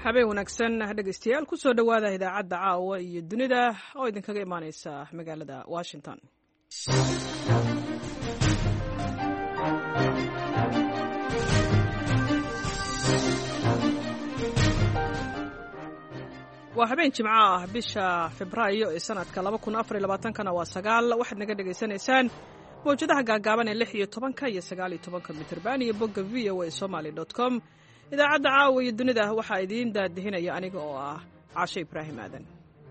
habeen wanaagsan dhegaystayaal ku soo dhowaada idaacadda caawa iyo dunida oo idinkaga imaaneysa magaalada Washington. waa habeen jimco ah bisha Febraayo ee sanadka 2024 waa 9 waxaad naga dhageysanaysaan mowjadaha gaagaaban ee 16 iyo 19 mitirban iyo bogga voasomali.com. idaacadda caawa iyo dunida waxaa idiin daadihinaya aniga oo ah Caashe Ibraahim Aadan.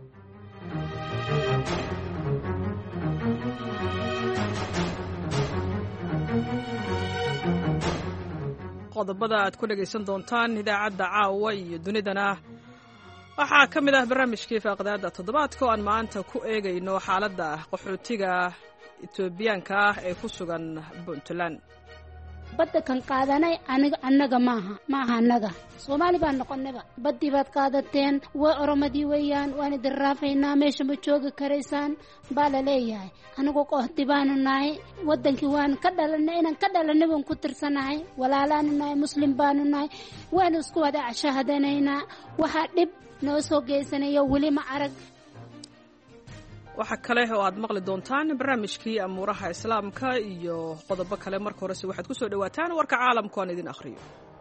qodobada aad ku dhagaysan doontaan idaacadda caawa iyo dunidana waxaa ka mid ah barnaamijkii faaqdaada toddobaadka oo aan maanta ku eegayno xaaladda qaxootiga Itoobiyaanka ah ee ku sugan Puntland. badda kan qaadanay anaga maaha anaga Soomaali baan noqonnaba baddi baad qaadateen way oromadii weeyaan waan idin raafaynaa meesha ma joogi karaysaan baa la leeyahay anigu qohti baanu nahay wadankii waan ka dhalanay inaan ka dhalanay waan ku tirsanahay walaalaanu nahay muslim baanu nahay waan isku wada ashahadanaynaa waxa dhib noo soo geysanayo weli ma arag. waxa kale oo aad maqli doontaan barnaamijkii amuuraha islaamka iyo qodobo kale. marka horese waxaad ku soo dhawaataan warka caalamka aan idin akhriyo.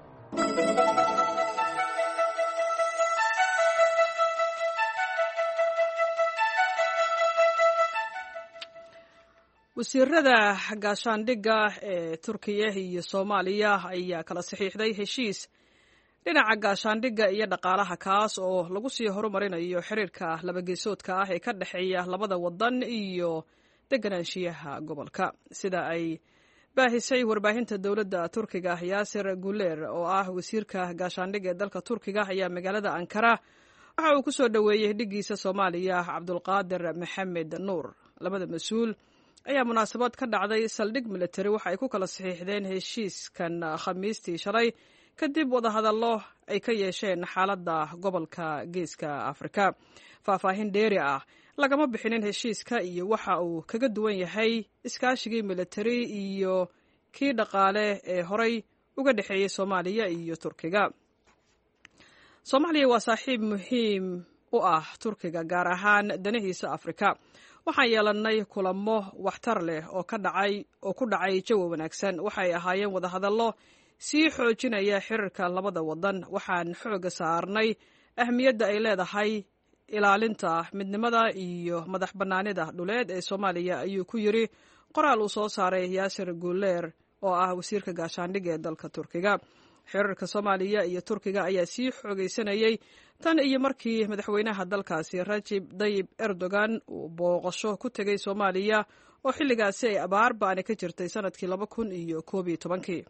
wasiirada gaashaandhigga ee Turkiya iyo Soomaaliya ayaa kala saxiixday heshiis dhinaca gaashaandhigga iyo dhaqaalaha kaas oo lagu sii horumarinayo xiriirka labageesoodka ah ee ka dhexeeya labada wadan iyo deganaanshiyaha gobolka. sida ay baahisay warbaahinta dowladda Turkiga Yaasir Guler oo ah wasiirka gaashaandhigga ee dalka Turkiga ayaa magaalada Ankara waxa uu ku soo dhaweeyay dhigiisa Soomaaliya Cabdulqaadir Maxamed Nuur. labada mas'uul ayaa munaasabad ka dhacday saldhig military waxa ay ku kala saxiixdeen heshiiskan Khamiistii shalay kadib wadahadallo ay ka yeesheen xaaladda gobolka Geeska Afrika. faahfaahin dheeri ah lagama bixinin heshiiska iyo waxa uu kaga duwan yahay iskaashigii military iyo kii dhaqaale ee horay uga dhexeeyay Soomaaliya iyo Turkiga. Soomaaliya waa saaxiib muhiim u ah Turkiga gaar ahaan danahiisa Afrika. waxaan yeelanay kulamo waxtar leh oo ku dhacay jawi wanaagsan. waxay ahaayeen wadahadallo sii xoojinaya xiriirka labada wadan. waxaan xooga saarnay ahmiyadda ay leedahay ilaalinta midnimada iyo madax bannaanida dhuleed ee Soomaaliya ayuu ku yiri qoraal uu soo saaray Yaasir Guler oo ah wasiirka gaashaandhigga ee dalka Turkiga. xiriirka Soomaaliya iyo Turkiga ayaa sii xoogaysanayay tan iyo markii madaxweynaha dalkaasi Rajab Tayyip Erdogan uu booqasho ku tegay Soomaaliya oo xilligaasi ay abaar ba'ani ka jirtay sanadkii 2011.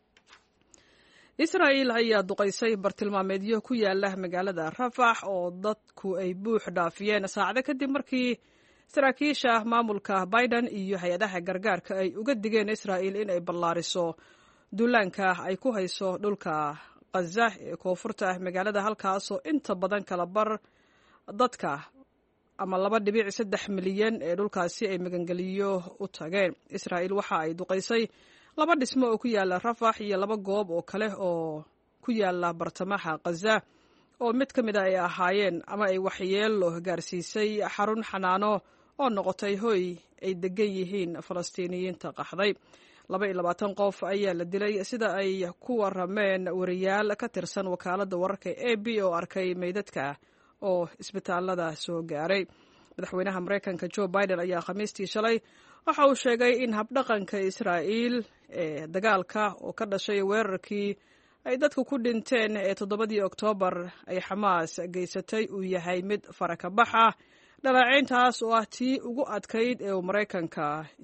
Israa'iil ayaa duqaysay bartilmaameedyo ku yaala magaalada Rafah oo dadku ay buux dhaafiyeen saacado kadib markii saraakiisha maamulka Biden iyo hay-adaha gargaarka ay uga digeen Israa'iil in ay ballaariso duulaanka ay ku hayso dhulka Gaza ee koonfurta magaalada halkaasoo inta badan kala bar dadka ama 2.3 milyan ee dhulkaasi ay magangeliyo u tageen. Israa'iil waxa ay duqaysay 2 dhismo oo ku yaala Rafah iyo 2 goob oo kale oo ku yaala bartamaha Gaza oo mid ka mid ah ay ahaayeen ama ay waxyeello gaarsiisay xarun xanaano oo noqotay hoy ay degan yihiin Falastiiniyiinta qaxday. 22 qof ayaa la dilay sida ay ku warameen wariyaal ka tirsan wakaaladda wararka AB oo arkay meydadka oo isbitaalada soo gaaray. madaxweynaha Mareykanka Joe Biden ayaa Khamiistii shalay waxa uu sheegay in habdhaqanka Israa'iil ee dagaalka oo ka dhashay weerarkii ay dadku ku dhinteen ee 7 Oktoobar ay Xamaas geysatay uu yahay mid farakabax ah. dhaleecayntaas oo ah tii ugu adkayd ee Mareykanka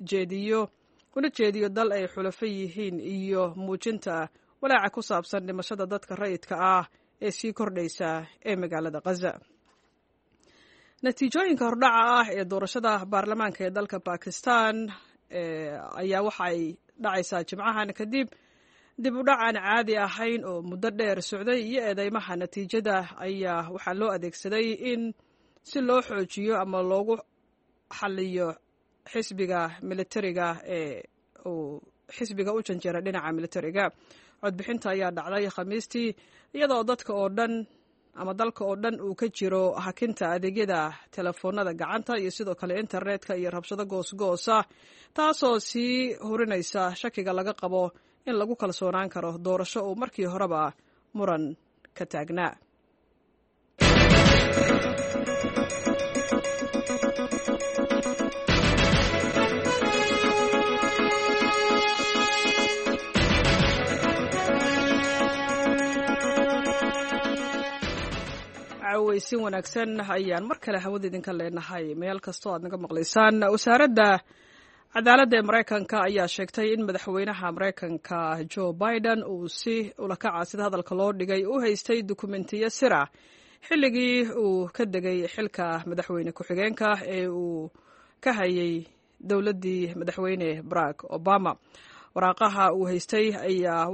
una jeediyo dal ay xulafo yihiin iyo muujinta walaaca ku saabsan dhimashada dadka rayidka ah ee sii kordhaysa ee magaalada Gaza. natiijooyinka hordhaca ah ee doorashada baarlamaanka ee dalka Pakistan ayaa waxa ay dhacaysaa Jimcahan kadib dib u dhac aan caadi ahayn oo muddo dheer socday iyo eedeymaha natiijada ayaa waxaa loo adeegsaday in si loo xoojiyo ama loogu xalliyo xisbiga militariga ee uu xisbiga u janjeera dhinaca militariga. codbixinta ayaa dhacday Khamiistii iyadoo dadka oo dhan ama dalka oo dhan uu ka jiro hakinta adeegyada telefoonada gacanta iyo sidoo kale internetka iyo rabshado goosgoosa taasoo sii hurinaysa shakiga laga qabo in lagu kalsoonaan karo doorasho uu markii horeba muran ka taagnaa. weysin wanaagsan ayaan mar kale hawada idinka leenahay meel kastoo aad naga maqlaysaan. wasaaradda cadaaladda ee maraykanka ayaa sheegtay in madaxweynaha maraykanka Joe Biden uu si ulakaca sida hadalka loo dhigay u haystay dukumentiyo sira xilligii uu ka degay xilka madaxweyne ku-xigeenka ee uu ka hayay dowladdii madaxweyne Barack Obama. waraaqaha uu haystay ayaa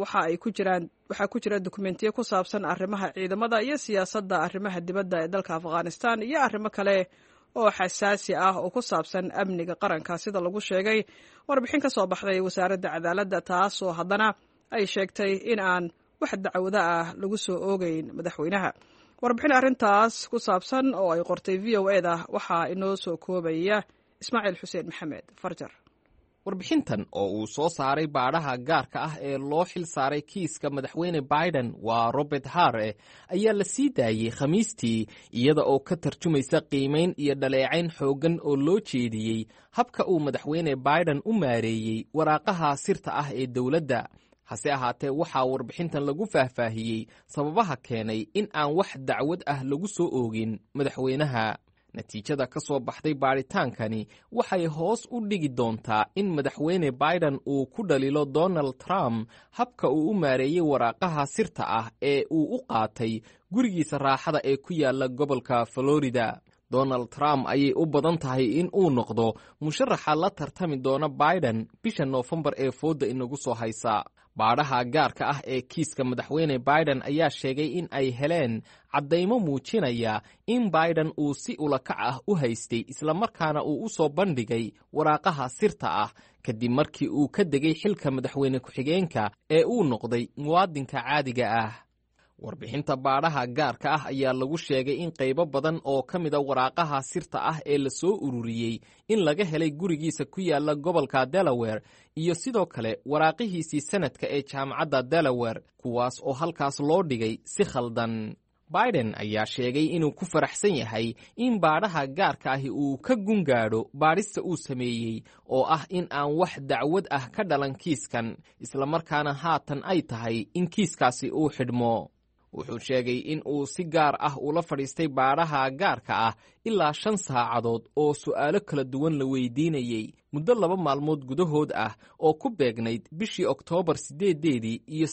waxaa ku jira dukumentiyo ku saabsan arrimaha ciidamada iyo siyaasadda arrimaha dibadda ee dalka Afghanistan iyo arrimo kale oo xasaasi ah oo ku saabsan amniga qaranka sida lagu sheegay warbixin ka soo baxday wasaaradda cadaaladda taasoo haddana ay sheegtay in aan wax dacwado ah lagu soo oogeyn madaxweynaha. warbixin arrintaas ku saabsan oo ay qortay VOA-da waxaa inoo soo koobaya Ismaaciil Xuseen Maxamed Farjar. warbixintan oo uu soo saaray baadhaha gaarka ah ee loo xil saaray kiiska madaxweyne Biden waa Robert Hare ayaa la sii daayey Khamiistii iyada oo ka tarjumaysa qiimeyn iyo dhaleecayn xooggan oo loo jeediyey habka uu madaxweyne Biden u maareeyey waraaqaha sirta ah ee dowladda. hase ahaatee waxaa warbixintan lagu faahfaahiyey sababaha keenay in aan wax dacwad ah lagu soo oogin madaxweynaha. natiijada ka soo baxday baadhitaankani waxay hoos u dhigi doontaa in madaxweyne Biden uu ku dhalilo Donald Trump habka uu u maareeyey waraaqaha sirta ah ee uu u qaatay gurigiisa raaxada ee ku yaala gobolka Florida. Donald Trump ayay u badan tahay in uu noqdo musharaxa la tartami doona Biden bisha Noofembar ee fooda inagu soo haysa. baadhaha gaarka ah ee kiiska madaxweyne Biden ayaa sheegay in ay heleen caddaymo muujinaya in Biden uu si ulakac ah u haystay islamarkaana uu u soo bandhigay waraaqaha sirta ah kadib markii uu ka degay xilka madaxweyne ku-xigeenka ee uu noqday muwaadinka caadiga ah. warbixinta baadhaha gaarka ah ayaa lagu sheegay in qaybo badan oo ka mida waraaqaha sirta ah ee la soo ururiyey in laga helay gurigiisa ku yaala gobolka Delaware iyo sidoo kale waraaqihiisii sanadka ee jaamacadda Delaware kuwaas oo halkaas loo dhigay si khaldan. Biden ayaa sheegay inuu ku faraxsan yahay in baadhaha gaarka ahi uu ka gungaadho baadhista uu sameeyey oo ah in aan wax dacwad ah ka dhalan kiiskan islamarkaana haatan ay tahay in kiiskaasi uu xidhmo. wuxuu sheegay in uu si gaar ah ula fadhiistay baadhaha gaarka ah ilaa 5 saacadood oo su'aalo kala duwan la weydiinayey muddo 2 maalmood gudahood ah oo ku beegnayd bishii Oktoobar 8 iyo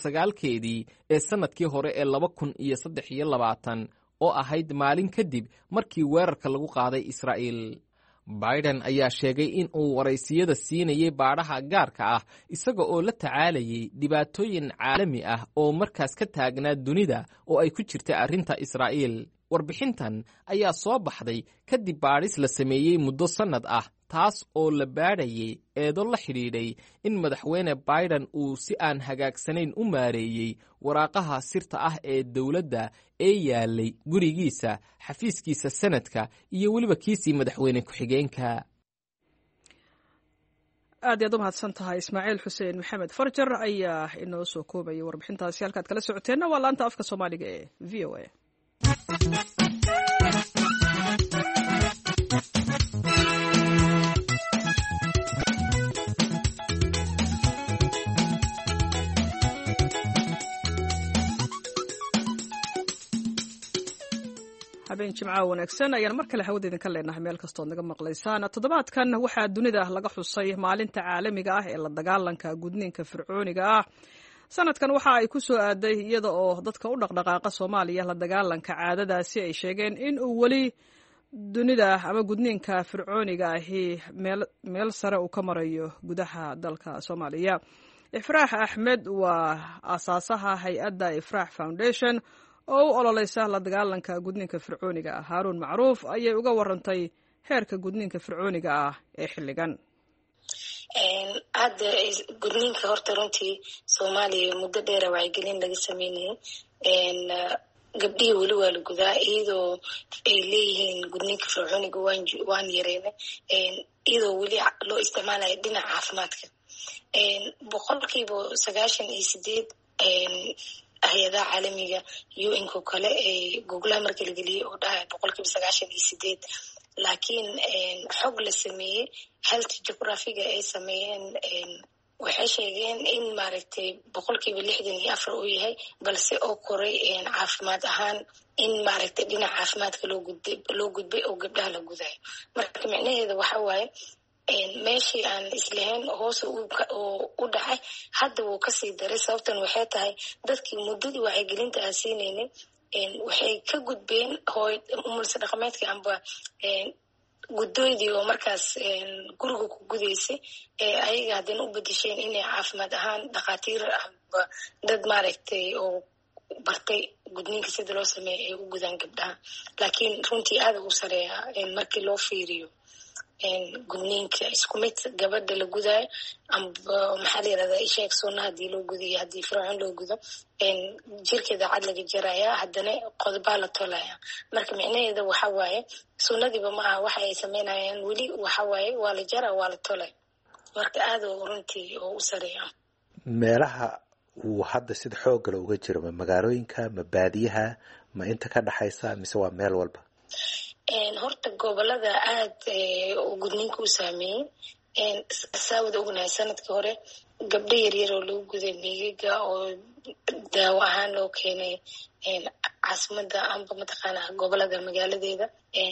9 ee sanadkii hore ee 2023 oo ahayd maalin kadib markii weerarka lagu qaaday Israa'iil. Biden ayaa sheegay in uu waraysiyada siinayay baadhaha gaarka ah isaga oo la tacaalayay dhibaatooyin caalami ah oo markaas ka taagnaa dunida oo ay ku jirtay arrinta Israa'iil. warbixintan ayaa soo baxday kadib baadhis la sameeyey muddo sannad ah taas oo la baadhayay eedo la xidhiidhay in madaxweyne Biden uu si aan hagaagsanayn u maareeyey waraaqaha sirta ah ee dowladda ee yaalay gurigiisa, xafiiskiisa sanadka iyo weliba kiisii madaxweyne ku-xigeenka. aad ayaad u mahadsan tahay Ismaaciil Xuseen Maxamed Farjar ayaa inoo soo koobaya warbixintaasi. halkaad kala socoteenna waa laanta afka Soomaaliga ee VOA. habeen jimcaha wanaagsan ayaan mar kale hawada idinka leenahay meel kastoo naga maqlaysaan. toddobaadkan waxaa dunida laga xusay maalinta caalamiga ah ee la dagaalanka gudniinka fircooniga ah. sanadkan waxa ay ku soo aaday iyada oo dadka u dhaqdhaqaaqa Soomaaliya la dagaalanka caadadaasi ay sheegeen in uu weli dunida ama gudniinka fircooniga ahi meel sare uu ka marayo gudaha dalka Soomaaliya. Ifraax Axmed waa aasaasaha hay'adda Ifraax Foundation oo u ololeysa la dagaalanka gudniinka fircooniga ah. Haaruun Macruuf ayay uga warantay heerka gudniinka fircooniga ah ee xilligan. hadda gudniinka horta runtii Soomaaliya muddo dheer wacyigelin laga sameeyay gabdhihii weli waa la gudaa iyadoo ay leeyihiin gudniinka fircooniga waan yareynay iyadoo weli loo isticmaalayo dhinaca caafimaadka 98% hay-adaha caalamiga UN-ko kale googlaha marka la geliyey oo dhahay 98%. laakiin xog la sameeyey health geographiga ay sameeyeen waxay sheegeen in maaragtay 64% uu yahay balse oo koray caafimaad ahaan in maaragtay dhinaca caafimaadka loo gudbay oo gabdhaha la gudayo. marka micnaheeda waxa waaye meeshii aan islahayn hoos u dhacay hadda wuu kasii daray. sababtan waxay tahay dadkii muddadii wacyigelinta aan siinaynin waxay ka gudbeen umulsa dhaqameedka amba gudooydii oo markaas guriga ku gudaysay ayaga haddana u bedesheen inay caafimaad ahaan dhakhaatiir amba dad maaragtay oo bartay gudniinka sida loo sameeya ay u gudaan gabdhaha. laakiin runtii aada u sareeya markii loo fiiriyo gudniinka isku mid gabadha la gudaayo amba maxaa la yirahdaa isheeg sunna haddii loo gudayo haddii fircoon loo gudo jirkeeda cad laga jaraya haddana qodobaa la tolaya. marka micnaheeda waxa waaye sunnadiiba ma aha waxa ay sameynayaan weli waxa waaye waa la jara waa la tolay. marka aada runtii oo u sareeya. meelaha uu hadda sida xoogga uga jiro ma magaalooyinka ma baadiyaha ma inta ka dhaxaysa mise waa meel walba? horta gobolada aada gudniinka u saameeyey saawada ognahay sanadkii hore gabdho yaryar oo lagu guday miyiga oo daawo ahaan loo keenay caasimada amba mataqaana gobolada magaaladeeda.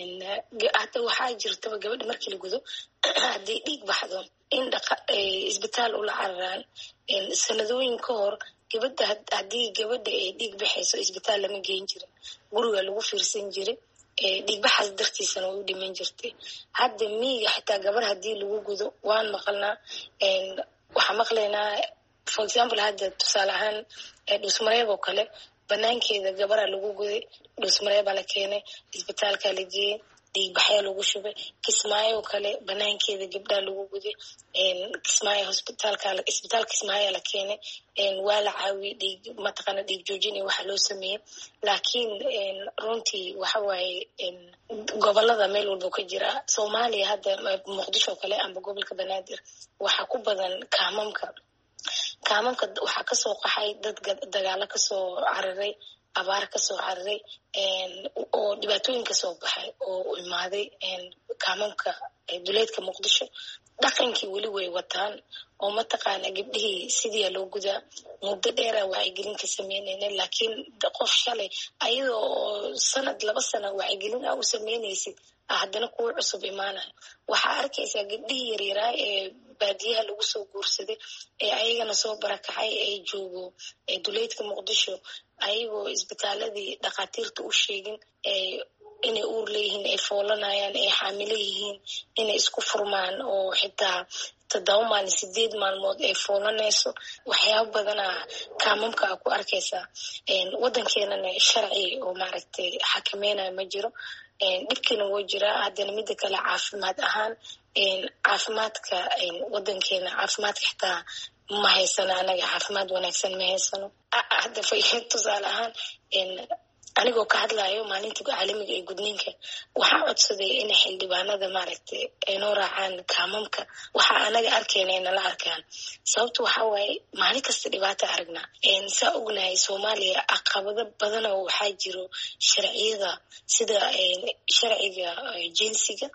hata waxaa jirtaba gabadha markii la gudo haddii dhiig baxdo in isbitaal ula cararaan. sanadooyin ka hor gabadha haddii gabadha ay dhiig baxayso isbitaal lama geyn jirin, guriga lagu fiirsan jiray. dhiigbaxaas dartiisana way u dhiman jirtay. hadda miyiga xitaa gabar haddii lagu gudo waan maqalnaa waxaa maqlaynaa for example hadda tusaale ahaan dhuusmareeb oo kale banaankeeda gabaraa lagu guday, dhuusmareebaa la keenay isbitaalkaa la geeyey dhiigbaxyaa lagu shubay. kismaayo kale banaankeeda gabdhaa lagu guday kismaayo isbitaalka kismaayaa la keenay waa la caawiyey mataqaana dhiig joojin iyo waxa loo sameeyey. laakiin runtii waxa waaye gobolada meel walba ka jira. soomaaliya hadda muqdisho kale amba gobolka banaadir waxaa ku badan kaamamka waxaa kasoo qaxay dad dagaalo kasoo cararay, abaar kasoo cararay oo dhibaatooyin kasoo baxay oo imaaday kaamamka duleedka muqdisho. dhaqankii weli way wataan oo mataqaana gabdhihii sidiia loo gudaa. muddo dheera wacyigelin ka sameynayna laakiin qof shalay ayadoo oo sanad 2 sano wacyigelin u sameynaysid haddana kuwa cusub imaanayo. waxaa arkaysaa gabdhihii yaryaraa ee baadiyaha lagu soo guursaday ee ayagana soo barakacay ee joogo duleedka muqdisho ayagoo isbitaaladii dhakhaatiirta u sheegin inay uur leeyihiin, ay foolanayaan, ay xaamilo yihiin, inay isku furmaan oo xitaa 7 maalin 8 maalmood ay foolanayso. waxyaaba badana kaamamka ku arkaysaa. wadankeenana sharci oo maaragtay xakameynaya ma jiro. dhibkiina wuu jiraa. haddana mida kale caafimaad ahaan caafimaadka wadankeena caafimaadka xitaa ma haysano. anaga caafimaad wanaagsan ma haysano. hadda tusaale ahaan anigoo ka hadlayo maalinta caalamiga ee gudniinka waxaa codsaday in xildhibaanada maaragtay ay noo raacaan kaamamka. waxaa anaga arkayna ay nala arkaan. sababta waxaa waaye maalin kasta dhibaata aragnaa. saa ognahay soomaaliya caqabado badan oo waxaa jiro sharciyada sida sharciga jinsiga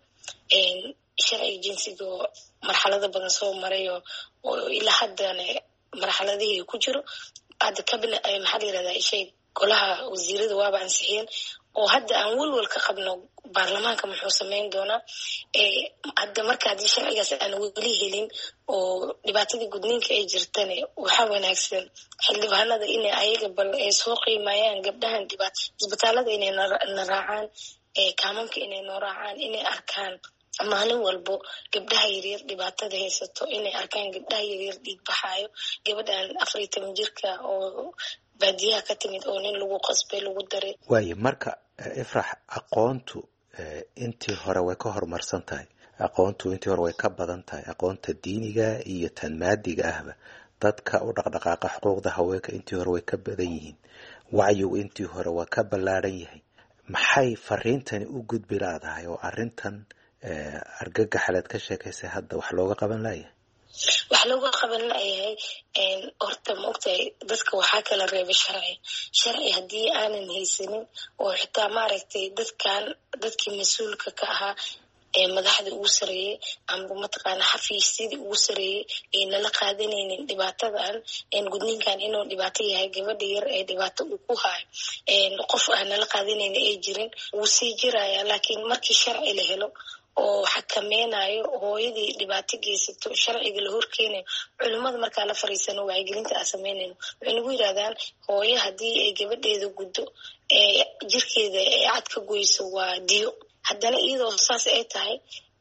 oo marxalado badan soo maray oo ilaa haddana marxaladihii ku jiro. hadda maxaa la yirahdaa shay golaha wasiirada waaba ansixiyeen oo hadda aan walwal ka qabno baarlamaanka muxuu sameyn doonaa. hadda marka haddii sharcigaas aan weli helin oo dhibaatadii gudniinka ay jirtane waxaa wanaagsan xildhibaanada inay ayaga bal ay soo qiimayaan gabdhahan isbitaalada inay na raacaan, kaamamka inay noo raacaan, inay arkaan maalin walbo gabdhaha yaryar dhibaatada haysato, inay arkaan gabdhaha yaryar dhiig baxaayo, gabadhan 14 jirka oo baadiyaha ka timid oo nin lagu qasbay lagu daray. waayo marka ifrax aqoontu intii hore way ka horumarsan tahay, aqoontu intii hore way ka badan tahay, aqoonta diiniga iyo tan maadiga ahba dadka u dhaqdhaqaaqa xuquuqda haweenka intii hore way ka badan yihiin. wacyigu intii hore waa ka ballaaran yahay. maxay fariintani u gudbi laadahay oo arrintan argagaxaleed ka sheekaysay hadda wax looga qaban layahay? wax looga qaban layahay horta maogtahay dadka waxaa kala reebay sharci haddii aanan haysanin oo xitaa maaragtay dadkii mas-uulka ka ahaa madaxda ugu sareeyey amba mataqaana xafiisyadii ugu sareeyey ay nala qaadanaynin dhibaatadan gudniinkan inuu dhibaato yahay, gabadha yar ee dhibaato uu ku hayo qof aan nala qaadanaynin ay jirin wuu sii jiraya. laakiin markii sharci la helo oo xakameynayo hooyadii dhibaato geysato sharciga la horkeenayo, culimada markaa la fariisano wacyigelinta aan sameynayno waxay nagu yidhahdaan hooyo haddii ay gabadheeda guddo jirkeeda ee cad ka goyso waa diyo. haddana iyadoo saas ay tahay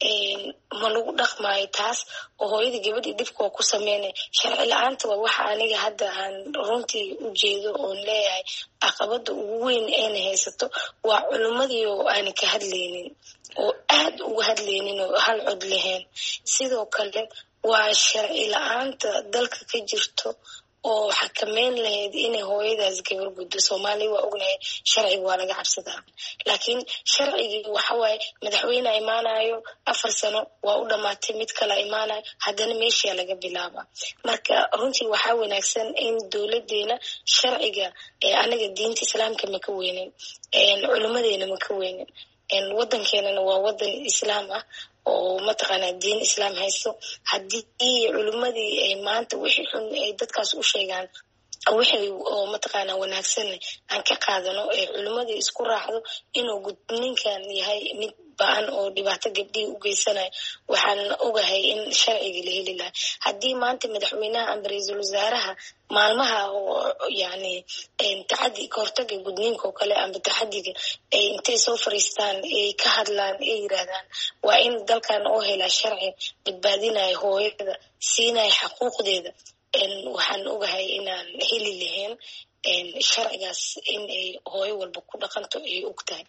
ma lagu dhaqmaayo taas oo hooyadii gabadhii dhibka waa ku sameynaya. sharci la-aanta waa waxa aniga hadda aan runtii u jeedo oon leeyahay caqabada ugu weyn ayna haysato waa culimadii oo aanan ka hadlaynin oo aad uga hadlaynin oo hal cod lahayn. sidoo kale waa sharci la-aanta dalka ka jirto oo xakameyn lahayd inay hooyadaas gabar guddo. soomaaliya waa ognahay sharciga waa laga cabsadaa, laakiin sharcigii waxawaaye madaxweyne imaanayo 4 sano waa u dhamaatay, mid kala imaanayo haddana meeshaa laga bilaaba. marka runtii waxaa wanaagsan in dowladeena sharciga anaga diinta islaamka ma ka weynin, culimadeena ma ka weynin, wadankeenana waa wadan islaam ah oo mataqaanaa diin islaam haysto. haddii culimadii ay maanta wixii xun ay dadkaas u sheegaan wixii oo mataqaanaa wanaagsan aan ka qaadano ee culimadii isku raacdo inuu gudniinkan yahay mid baan oo dhibaato gabdhihii u geysanayo, waxaan ogahay in sharciga la heli lahaa. haddii maanta madaxweynaha amba ra-iisul wasaaraha maalmaha oo yani taxadi ka hortaga gudniinka oo kale amba taxadiga ay intay soo fariistaan ay ka hadlaan ay yiraahdaan waa in dalkan oo helaa sharci badbaadinaya hooyada siinaya xaquuqdeeda, waxaan ogahay inaan heli lahayn sharcigaas in ay hooyo walba ku dhaqanto ay og tahay.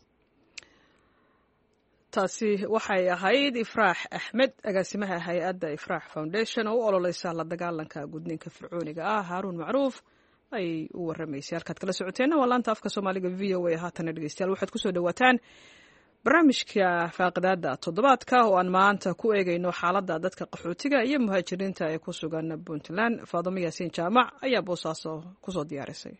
taasi waxay ahayd ifraax axmed, agaasimaha hay-adda ifraax foundation oo u ololeysa la dagaalanka gudniinka fircooniga ah. haaruun macruuf ay u waramaysay. halkaad kala socoteenna waa laanta afka soomaaliga v o a. haatana dhegeystayaal waxaad kusoo dhawaataan barnaamijka faaqidaada toddobaadka oo aan maanta ku eegayno xaaladda dadka qaxootiga iyo muhaajiriinta ee ku sugan puntland. faadimo yaasiin jaamac ayaa boosaaso kusoo diyaarisay.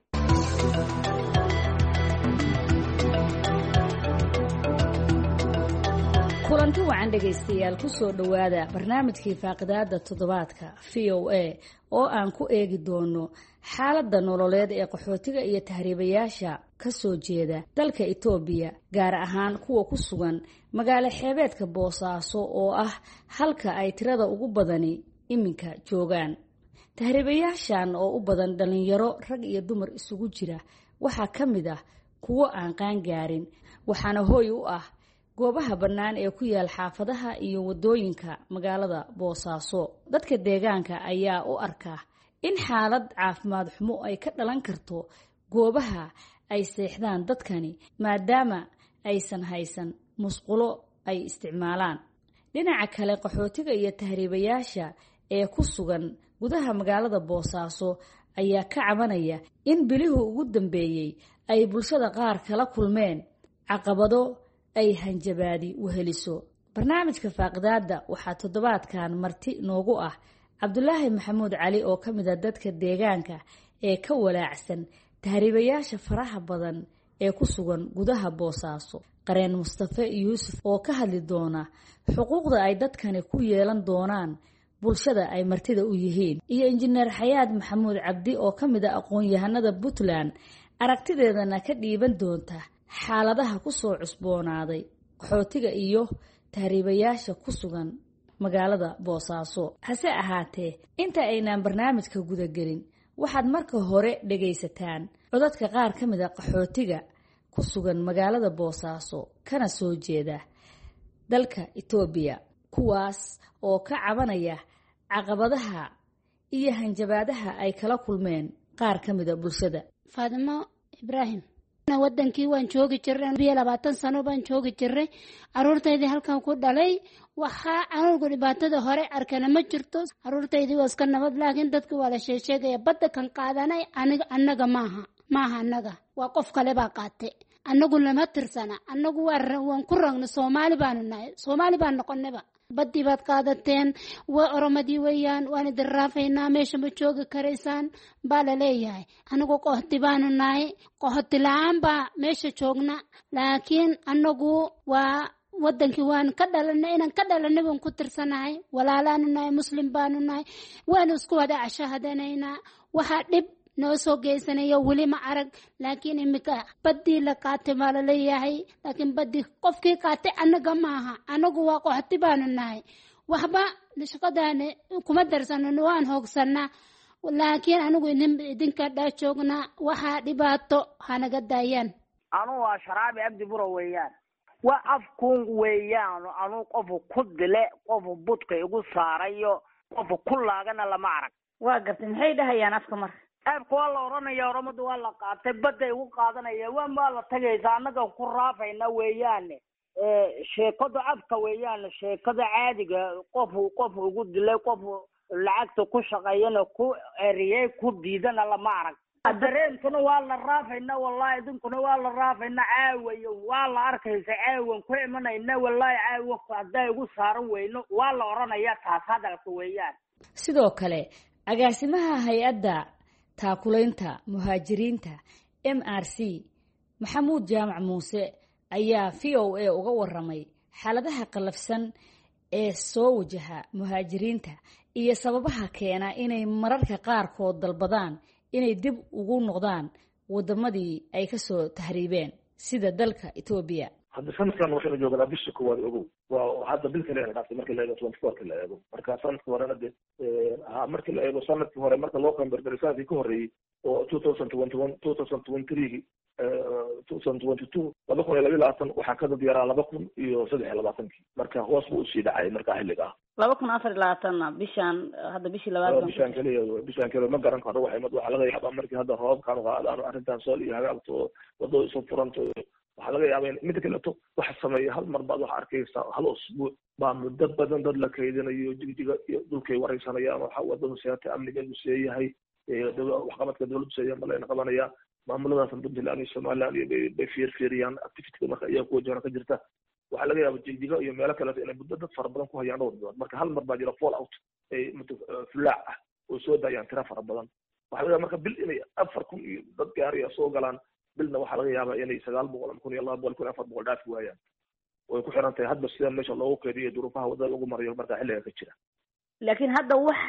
kulanti wacan dhegaystayaal kusoo dhowaada barnaamijkii faaqidaada toddobaadka v o a oo aan ku eegi doono xaaladda nololeed ee qaxootiga iyo tahriibayaasha ka soo jeeda dalka Itoobiya, gaar ahaan kuwa ku sugan magaalo xeebeedka Boosaaso oo ah halka ay tirada ugu badani iminka joogaan. tahriibayaashan oo u badan dhalinyaro rag iyo dumar isugu jira waxaa ka mid ah kuwo aan qaan gaarin, waxaana hooy u ah goobaha bannaan ee ku yaal xaafadaha iyo wadooyinka magaalada Boosaaso. dadka deegaanka ayaa u arka in xaalad caafimaad xumo ay ka dhalan karto goobaha ay seexdaan dadkani maadaama aysan haysan musqulo ay isticmaalaan. dhinaca kale qaxootiga iyo tahriibayaasha ee ku sugan gudaha magaalada Boosaaso ayaa ka cabanaya in bilihii ugu dambeeyay ay bulshada qaar kala kulmeen caqabado ay hanjabaadi weheliso. barnaamijka faaqidaada waxaa toddobaadkan marti noogu ah Cabdulaahi Maxamuud Cali oo ka mid ah dadka deegaanka ee ka walaacsan tahriibayaasha faraha badan ee ku sugan gudaha Boosaaso, qareen Mustafa Yuusuf oo ka hadli doona xuquuqda ay dadkani ku yeelan doonaan bulshada ay martida u yihiin, iyo injineer Xayaad Maxamuud Cabdi oo ka mid ah aqoon-yahanada Puntland aragtideedana ka dhiiban doonta xaaladaha ku soo cusboonaaday qaxootiga iyo tahriibayaasha ku sugan magaalada Boosaaso. hase ahaatee inta aynaan barnaamijka gudagelin waxaad marka hore dhegaysataan codadka qaar ka mid ah qaxootiga ku sugan magaalada Boosaaso kana soo jeeda dalka Itoobiya, kuwaas oo ka cabanaya caqabadaha iyo hanjabaadaha ay kala kulmeen qaar ka mid ah bulshada. faadimo ibraahim, wadankii waan joogi jirnay 20 sano baan joogi jirnay, caruurtaydii halkan ku dhalay. waxaa anugu dhibaatada hore arkana ma jirto, caruurtaydii waa iska nabad, laakiin dadka waa la sheegaya badda kan qaadanay annaga maaha. maaha annaga waa qof kale baa qaatay annagu lama tirsana annagu waan ku ragna Soomaali baanu nahay Soomaali baan noqonnaba badii baad qaadateen way oromadii weeyaan waan idin raafaynaa meesha ma joogi karaysaan baa la leeyahay anagu qohti baanu nahay qohti la'aan baa meesha joogna laakiin annagu waa wadankii waan ka dhalanay inaan ka dhalanay waan ku tirsanahay walaalaanu nahay muslim baanu nahay waan isku wada ashahadanaynaa waxa dhib noo soo geysanayo weli ma arag laakiin imika badii la qaatay ma la leeyahay laakiin badii qofkii qaatay annaga maaha anagu waa qohti baanu nahay waxba shaqadaan kuma darsano waan hoogsanaa laakiin anagu idinka joogna waxa dhibaato hanaga daayaan anu waa Sharaabi Abdi Buro weeyaan waa afkuun weeyaan anu qof ku dile qof budka igu saarayo qof ku laagana lama arag waa gartay maxay dhahayaan afka mar afku waa la oranaya oromadu waa la qaatay baday ugu qaadanaya waa ma la tagaysa anaga ku raafayna weeyaan sheekada afka weeyaan sheekada caadiga qof ugu dilay qof lacagta ku shaqeeyana ku eriyay ku diidana lama arag dareenkuna waa la raafayna wallahi idinkuna waa la raafayna caawayo waa la arkaysa caawan ku imanayna wallahi caawan haday ugu saaran weyno waa la oranaya taas hadalka weeyaan sidoo kale agaasimaha hay'adda taakulaynta muhaajiriinta MRC Maxamuud Jaamac Muuse ayaa VOA uga waramay xaaladaha qalafsan ee soo wajaha muhaajiriinta iyo sababaha keena inay mararka qaarkood dalbadaan inay dib ugu noqdaan wadamadii ay ka soo tahriibeen sida dalka Ethiopia hadda sanadkan waxaan joognaa bisha koowaad ugu waa hadda bil kale dhaafay markii la eego 24 la eego marka sanadkii hore markii la eego sanadkii hore marka loo qandaraysaadii ka horeeyay oo 2021 2023 2022 waxaa ka dad yaraa 2023 marka hoos buu usii dhacay marka xilliga 2024 bishan hadda bishii labaad bishan kale ma garan karo waxa laga yaabaa markii hadda roobkan qaadaan arrintan soo iyo hagaagto wado isu furanto waxa laga yaabaa in mid kale waxa sameeyay hal mar baad wax arkaysa hal usbuuc baa muddo badan dad la kaydinayo jigjiga iyo dhulkay wareysanayaan waxa wadada siyaasada amniga uu seeyahay waxqabadka dawladdu seeyahay malayna qabanaya maamulada Puntland iyo Somaliland iyo fiiriyaan activity marka iyagu ku jiraan ka jirta waxa laga yaabaa jigjiga iyo meelo kale inay muddo dad fara badan ku hayaan dhowr marka hal mar baa jira fall out ay fulaac ah oo soo daayaan tira fara badan waxa laga marka bil inay 4,000 iyo dad gaariya soo galaan bilna waxa laga yaabaa inay 900 iyo 400 dhaaf waayaan oo ku xiran tahay hadba sida meesha loogu keediyo duruufaha wadada lagu marayo marka xilliga ka jira laakiin hadda wax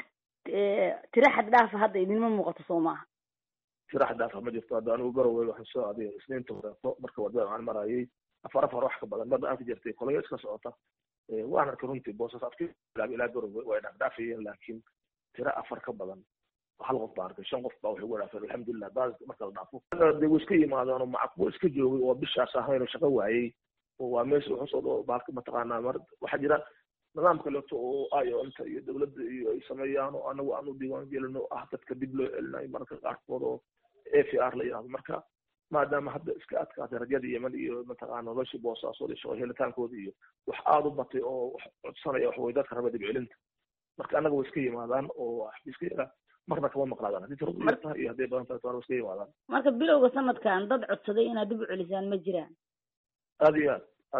tira xad dhaaf hadda idinma muuqato Soomaa tira xad dhaaf ma jirto hadda anigu garowe waxaan soo aaday isniinta marka wadada aan marayay afar wax ka badan dad aan jirtay kolay iska socota waan arkay runtii boosas afkii ilaa garowe way dhaafayeen laakiin tira afar ka badan hal qof baa arkay 5 qof baa wuxuu wadaafay alxamdulillah baad marka la dhaafo hadda iska yimaadaan oo macquul iska joogay oo bishaas ahayn shaqo waayay oo waa meesha wuxuu soo dhoo baalka mataqaanaa mar waxa jira nidaam kale oo ayo inta iyo dawladda iyo ay sameeyaan oo anagu aanu diiwaan gelino dadka dib loo celinayo marka qaarkood oo AFR la yiraahdo marka maadaama hadda iska adkaatay rajada Yemen iyo mataqaanaa noloshii boosaaso iyo shaqo helitaankooda iyo wax aad u batay oo codsanaya wax way dadka raba dib celinta marka anagu way iska yimaadaan oo iska marna kama maqlaadaan hadii tiradu yartahay iyo hadii badan tahay waa iska yimaadaan marka bilowga sanadkan dad codsaday inaad dib u celisaan ma jiraan adiga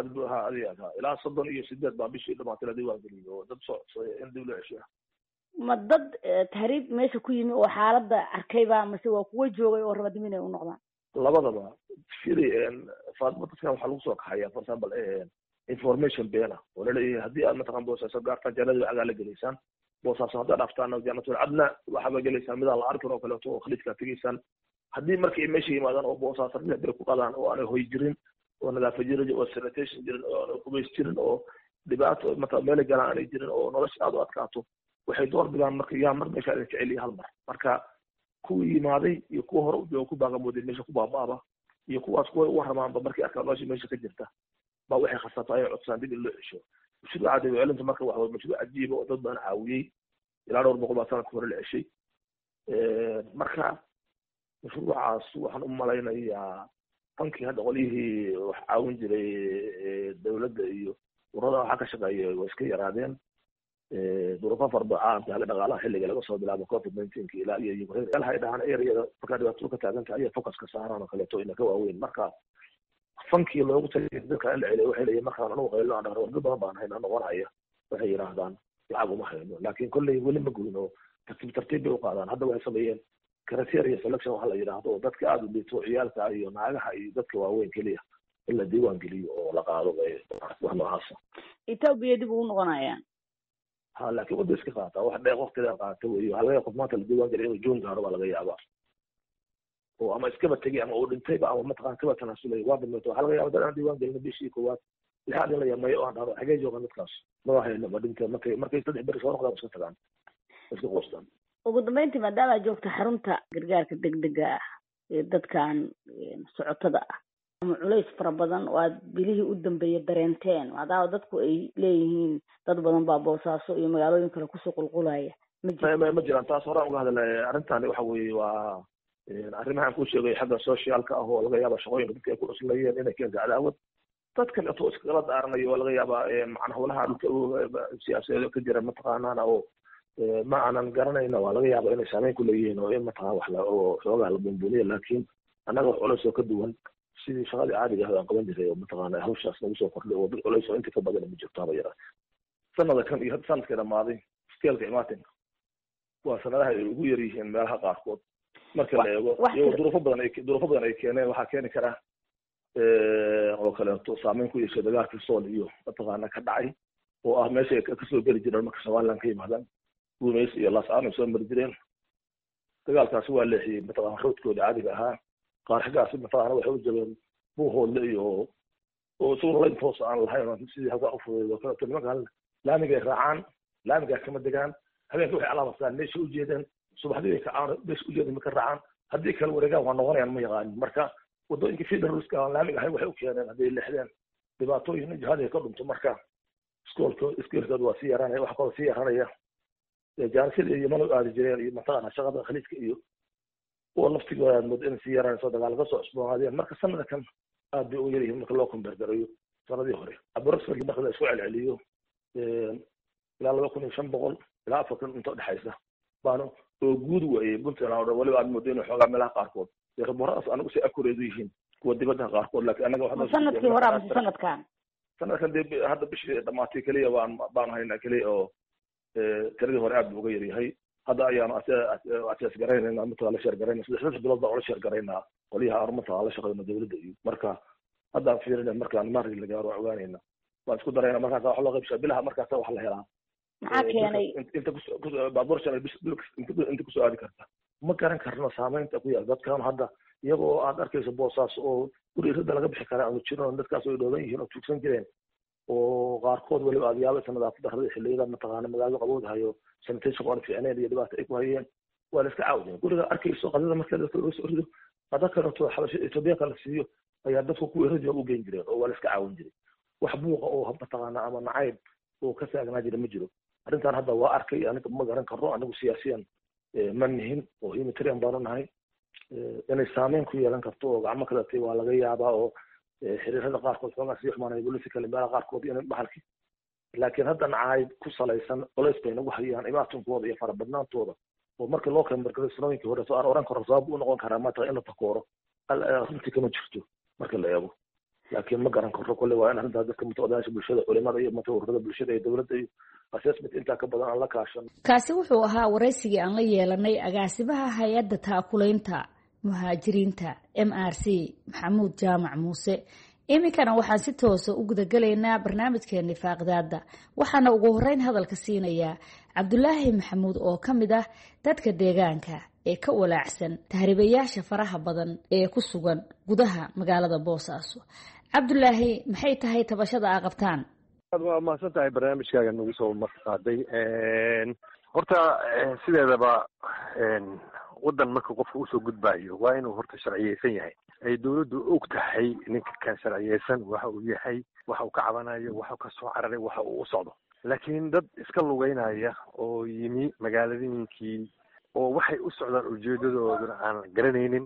ilaa 38 baa bishii dhamaatay la diiwaan geliyo dad soo codsaday in dib loo ceshiyo ma dad tahriib meesha ku yimi oo xaaladda arkayba mase waa kuwa joogay oo raba dib inay u noqdaan labadaba firi faadmada waxa lagu soo kaxaya for example information beena oo la leeyahay hadii aad mataqaan boosaaso gaartaan jannada waxa la geleysaan boosaaso hadda dhaftaan jannatul adna waxa ba geleysaan mid la arko oo kale oo khaliidka tagaysan hadii markay meesha yimaadaan oo boosaaso hadii ku qadaan oo aan hoy jirin oo nadaafad jirin oo sanitation jirin oo kubays jirin oo dhibaato mataqaan meel galaan ay jirin oo nolosha aad u adkaato waxay door bidaan marka yaa mar meesha ay jecel hal mar marka kuwii yimaaday iyo kuwa hore u jooga ku baaqamooday meesha ku baabaaba iyo kuwaas kuwa u waramaanba markii arkaan nolosha meesha ka jirta ba waxay khasabtay ay codsaan dib in loo cesho mashruuca dib u celinta marka waxa way mashruuc cajiib oo dad badan caawiyay ilaa dhowr boqol baa sanadkii hore la ceshay marka mashruucaas waxaan u malaynayaa bankii hadda qolihii wax caawin jiray dawladda iyo ururada waxa ka shaqeeyay way iska yaraadeen duruufo fardo caalamka hal dhaqaalaha xilliga laga soo bilaabo COVID-19 ilaa iyo Ukraine hal hay dhahan area marka dhibaato ka taagan tahay ay focus ka saaraan oo kale to ina ka waaweyn marka fankii loogu taliyay dadka in la celiyo waxay leeyihiin markaan anigu qaylo aan dhahno wardo badan baan haynaa noqonaya waxay yiraahdaan lacag uma hayno laakiin kolley weli ma gudino tartiib bay u qaadaan hadda waxay sameeyeen criteria selection waxa la yiraahdo dadka aad u dhito ciyaalka iyo naagaha iyo dadka waaweyn kaliya in la diiwaan geliyo oo la qaado wax noocaas Ethiopia dib u noqonayaan laakiin wada iska qaata wax dheer waqtiga qaata weeyo halka qof maanta la diiwaan geliyo joon gaaro baa laga yaabaa oo ama iska batagay ama uu dhintay ama mataqaan ka tanaasulay waa dhimato waxa laga yaabaa dad aan diiwaan gelin bishii koowaad lixaad in la yamayo aan dharo xagee joogan dadkaas ma hayno ma dhintay markay saddex bari soo noqdaan iska tagaan iska qoostaan ugu dambeyntii maadaama joogta xarunta gargaarka degdega ah ee dadkan socotada ah ama culays fara badan oo aad bilihii u dambeeyay dareenteen maadaama dadku ay leeyihiin dad badan baa boosaaso iyo magaalooyin kale kusoo qulqulaya ma jiraan taas horaan uga hadalay arrintaani waxa weeye waa arrimahan ku sheegay xagga socialka ah oo laga yaaba shaqooyinka dadka ay ku cuslayeen inay keento cadaawad dad kale oo iskala daaranayo laga yaaba macna howlaha dhulka siyaasadeed ka jira mataqaanaan oo ma aanan garanayna waa laga yaaba inay saameyn ku leeyihiin oo in mataqaan wax oo xoogaa la buunbuuniyo laakiin annaga wax culays oo ka duwan sidii shaqadii caadiga ah aan qaban jiray oo mataqaana hawshaas nagu soo kordhay oo dad culays oo inta ka badan ma jirto haba yaraa sanada kan iyo sanadkii dhamaaday skeelka imaatinka waa sanadaha ay ugu yar yihiin meelaha qaarkood marka la eego iyo duruufo badan ay keeneen waxaa keeni kara oo kaleeto saameyn ku yeeshay dagaalkii sool iyo mataqaana ka dhacay oo ah meesha ay kasoo geli jireen marka somaliland ka yimaadaan guumeys iyo laasaan ay soo mari jireen dagaalkaasi waa leexiyey mataqaana roodkooda caadiga ahaa qaar xaggaasi mataqaana waxay u jabeen buuhoodle iyo oo isaguna layn toos aan lahayn sidii halkaa u fudeedo kaleeto nimankan laamigay raacaan laamigaa kama degaan habeenkii waxay calaamadsadaan meesha u jeedeen subaxdii ay kacaan meesha u jeedeen maka raacaan haddii kala wareegaan waa noqonayaan ma yaqaanin marka wadooyinka federalska aan laamiga ahayn waxay u keeneen hadday leexdeen dhibaatooyin jihada ay ka dhunto marka iskoolkooda waa sii yaraanaya waxa kaloo sii yaranaya jaanisada iyo malo aadi jireen iyo mataqaana shaqada khaliijka iyo kuwa laftigooda aad moodo inay sii yaraanayso dagaal ka soo cusboonaadeen marka sanada kan aad bay u yaryihiin marka loo kombeergarayo sanadii hore aborosford marka la isku celceliyo ilaa 2,500 ilaa 4,000 inta dhexaysa baano oo guud weeye puntland oo waliba aad moodo inay xoogaa meelaha qaarkood reeboraas anagu si akureedu yihiin kuwa dibadda qaarkood laakiin anaga waxa sanadkii hore ama sanadkan dee hadda bishii dhamaatay kaliya baan haynaa kaliya oo tiradii hore aad buu uga yaryahay hadda ayaanu asaas garaynayna mataqaa la sheer garayna saddex bilood baa ula sheer garaynaa qoliyaha armataa la shaqeyna dawladda iyo marka haddaan fiirina markaan maarki la gaaro ogaanayna waan isku darayna markaas wax loo qaybshaa bilaha markaas wax la helaa maxaa keenay inta baabuur shalay inta kusoo aadi karta ma garan karno saameynta ku yaal dadkan hadda iyagoo aad arkayso boosaas oo guriirada laga bixi karaa ama jiran dadkaas ay dhooban yihiin oo tuugsan jireen oo qaarkood waliba aad yaabaysa nadaafad darrada xilliyada mataqaana magaalada qabowdahayo sanitation aan fiicnayn iyo dhibaato ay ku hayeen waa la iska caawiyeen guriga arkayso qadada marka dadka laga soo rido qada kaleeto xabasha Itoobiya kala siiyo ayaa dadku ku weeraraya u geyn jireen oo waa la iska caawin jiray wax buuqa oo mataqaana ama nacayb oo ka taagnaa jira ma jiro arrintan hadda waa arkay aniga ma garan karno anigu siyaasiyan ma nihin oo humanitarian baanu nahay inay saameyn ku yeelan karto oo gacmo kale tay waa laga yaabaa oo xiriirada qaarkood xoogaa sii xumaanaya political meelaha qaarkood inay baxalki laakiin hadda nacayb ku salaysan culays bay nagu hayaan imaatinkooda iyo farabadnaantooda oo marka loo kambargalo sanooyinkii hore soo aan oran karo sabab u noqon karaa maanta in la takooro runtii kama jirto marka la eego laakiin ma garan karo kolle waa in arrintaas dadka mutaqaddamaasha bulshada culimada iyo mutawirrada bulshada iyo dowladda iyo assessment intaa ka badan aan la kaashan kaasi wuxuu ahaa waraysigii aan la yeelanay agaasimaha hay-adda taakulaynta muhaajiriinta MRC Maxamuud Jaamac Muuse iminkana waxaan si toosa u gudagalaynaa barnaamijkeeni faaqdaada waxaana ugu horeyn hadalka siinayaa Cabdulaahi Maxamuud oo ka mid ah dadka deegaanka ee ka walaacsan tahriibayaasha faraha badan ee ku sugan gudaha magaalada Boosaaso Cabdulaahi maxay tahay tabashada aad qabtaan waa mahadsan tahay barnaamijkaaga nagu soo marqaaday horta sideedaba wadan marka qofka usoo gudbaayo waa inuu horta sharciyeysan yahay ay dawladdu og tahay ninka kan sharciyeysan waxa uu yahay waxa uu ka cabanayo waxa uu ka soo cararay waxa uu u socdo laakiin dad iska lugeynaya oo yimi magaaladiinkii oo waxay u socdaan ujeedadooduna aan garanaynin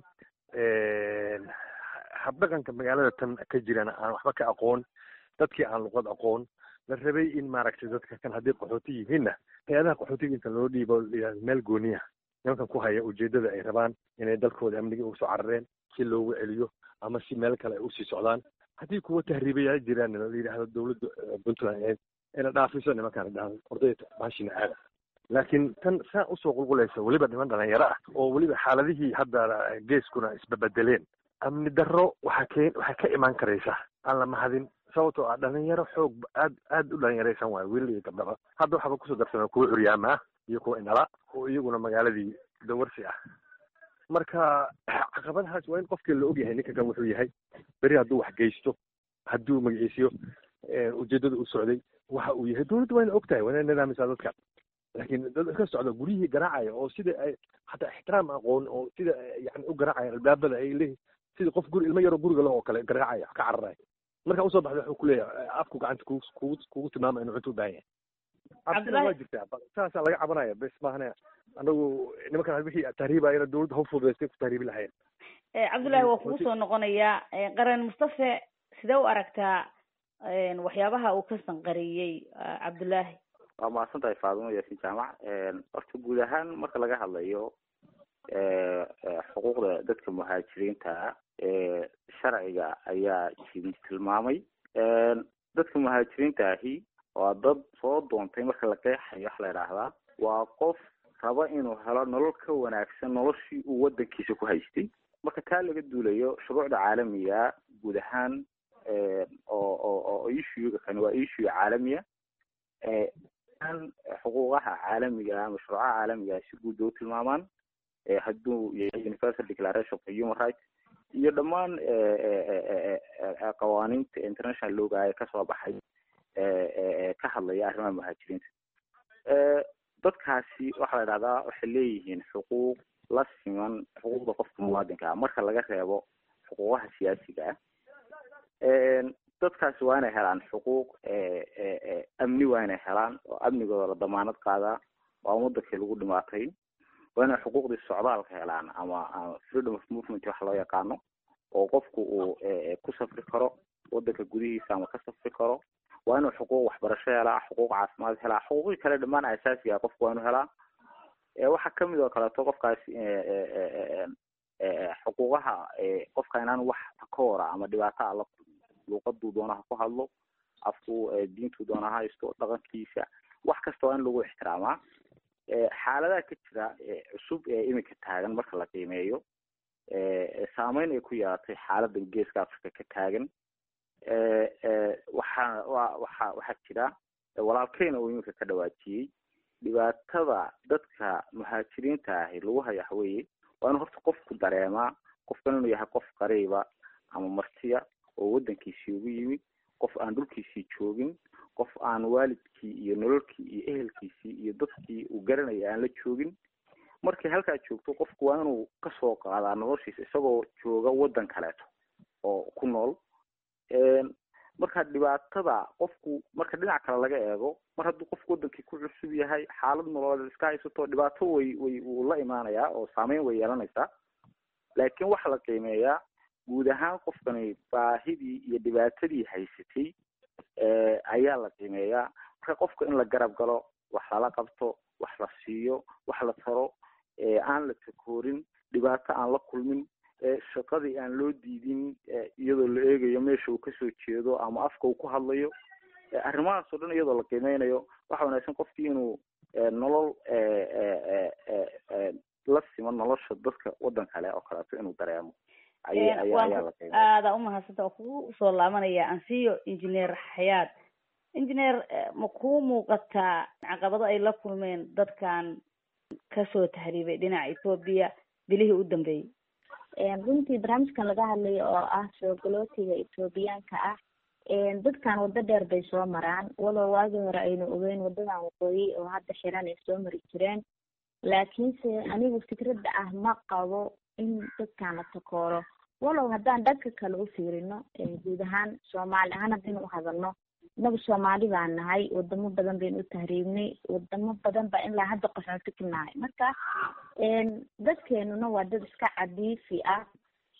habdhaqanka magaalada tan ka jirana aan waxba ka aqoon dadkii aan luqad aqoon la rabay in maaragtay dadka kan haddii qaxooti yihiinna hay-adaha qaxootiga inta loo dhiibo meel gooniya nimankan ku haya ujeedada ay rabaan inay dalkooda amnigii ugu soo carareen si loogu celiyo ama si meel kale ay usii socdaan haddii kuwa tahriibayaal jiraan la yidhaahdo dawladda puntland ina dhaafiso nimankaan dhahan ordayta baashina aada laakiin tan saa usoo qulqulaysa weliba niman dhalinyaro ah oo weliba xaaladihii hadda geeskuna isbabedeleen amni darro waxay ka imaan karaysa aan la mahadin sababtoo ah dhalinyaro xoog aad u dhalinyaraysan waayo wiilal iyo gabdhaba hadda waxaaba kusoo darsanaa kuwa curyaama ah iyo kuwa indhala oo iyaguna magaaladii dawarsi ah marka caqabadahaas waa in qofkii la ogyahay ninka kan wuxuu yahay beri hadduu wax geysto hadduu magaciisiyo ujeedada u socday waxa uu yahay dawladda waa ina og tahay waa ina nidaamisaa dadka laakiin dad iska socda guryihii garaacaya oo sida ay hataa ixtiraam aqoon oo sida yani u garaacaya albaabada ay leeyihin sida qof guri ilmo yaroo guriga leh oo kale garaacaya ka cararaya markaa usoo baxda wuxuu kuleeyahay afku gacanta kugu tilmaama inuu cunto u baahan yahay cabdina waa jirtaa saasaa laga cabanaya bes maahane anagu nimankan wixii tahriibayana dawladda ha fududaystay ku tahriibi lahayen cabdullaahi waa kugu soo noqonayaa qaran mustafe sidee u aragtaa waxyaabaha uu ka sanqariyey cabdullaahi waa mahadsan tahay faadimo yaasin jaamac horta guud ahaan marka laga hadlayo xuquuqda dadka muhaajiriinta sharciga ayaa tilmaamay dadka muhaajiriinta ahi waa dad soo doontay marka la qeexayo waxa la idhaahdaa waa qof raba inuu helo nolol ka wanaagsan noloshii uu wadankiisa ku haystay marka taa laga duulayo shuruucda caalamiga guud ahaan oo issuega kani waa issue caalamiya xuquuqaha caalamiga ama shuruucaha caalamiga si guud u tilmaamaan hadduu yahay universal declaration of human rights iyo dhammaan qawaaniinta international looga ee kasoo baxay ka hadlaya arrimaha muhaajiriinta dadkaasi waxaa la idhahdaa waxay leeyihiin xuquuq la siman xuquuqda qofka muwaadinka ah marka laga reebo xuquuqaha siyaasiga ah dadkaasi waa inay helaan xuquuq amni waa inay helaan oo amnigooda la damaanad qaadaa waa wadankii lagu dhimaatay waa inay xuquuqdii socdaalka helaan ama freedom of movement wax loo yaqaano oo qofku uu ku safri karo wadanka gudihiisa ama ka safri karo waa inuu xuquuq waxbarasho helaa xuquuq caafimaad helaa xuquuqii kale dhammaan asaasiga qofku waa inuu helaa waxaa kamid oo kaleeto qofkaasi xuquuqaha qofka inaan wax takoora ama dhibaato ala luuqaduu doona ha ku hadlo afku diintuu doona ha haysto dhaqankiisa wax kasta waa in lagu ixtiraamaa xaaladaha ka jira cusub ee iminka taagan marka la qiimeeyo saameyn ay ku yeelatay xaaladan geeska africa ka taagan waxaa jira walaalkeyna uu iminka ka dhawaajiyey dhibaatada dadka muhaajiriinta ahi lagu hayo waxweeye waa inuu horta qofku dareemaa qofkan inuu yahay qof qariiba ama martiya oo wadankiisii ugu yimid qof aan dhulkiisii joogin qof aan waalidkii iyo nololkii iyo ehelkiisii iyo dadkii uu garanaya aan la joogin markay halkaa joogto qofku waa inuu kasoo qaadaa noloshiisa isagoo jooga wadan kaleeto oo ku nool marka dhibaatada qofku marka dhinac kale laga eego mar hadduu qofku wadankii ku cusub yahay xaalad nololeed iska haysato dhibaato wuu la imaanayaa oo saameyn way yeelanaysaa laakiin waxaa la qiimeeyaa guud ahaan qofkani baahidii iyo dhibaatadii haysatay ayaa la qiimeeyaa marka qofka in la garab galo wax lala qabto wax la siiyo wax la taro aan la takoorin dhibaato aan la kulmin shaqadii aan loo diidin iyadoo la eegayo meesha uu kasoo jeedo ama afka uu ku hadlayo arrimahaas oo dhan iyadoo la qiimeynayo waxa wanaagsan qofkii inuu nolol la siman nolosha dadka wadan kale oo kaleeto inuu dareemo aada umahadsanta oo kugu soo laabanaya ansiyo engineer xayaad engineer ma kuu muuqataa caqabado ay la kulmeen dadkan kasoo tahriibay dhinaca Ethiopia bilihii u dambeeyay runtii barnaamijkan laga hadlayo oo ah soo galootiga Ethiopiaanka ah dadkan wada dheer bay soo maraan walow waagii hore aynu ogeyn wadadan waqooyi oo hadda xiran ay soo mari jireen laakiinse anigu fikradda ah ma qabo in dadkan la takooro walow haddaan dhanka kale u fiirino guud ahaan Soomaali ahaan haddaynu u hadalno inagu Soomaali baan nahay wadamo badan baynu u tahriibnay wadamo badan baa ilaa hadda qaxooti ku nahay marka dadkeenuna waa dad iska cadiifi ah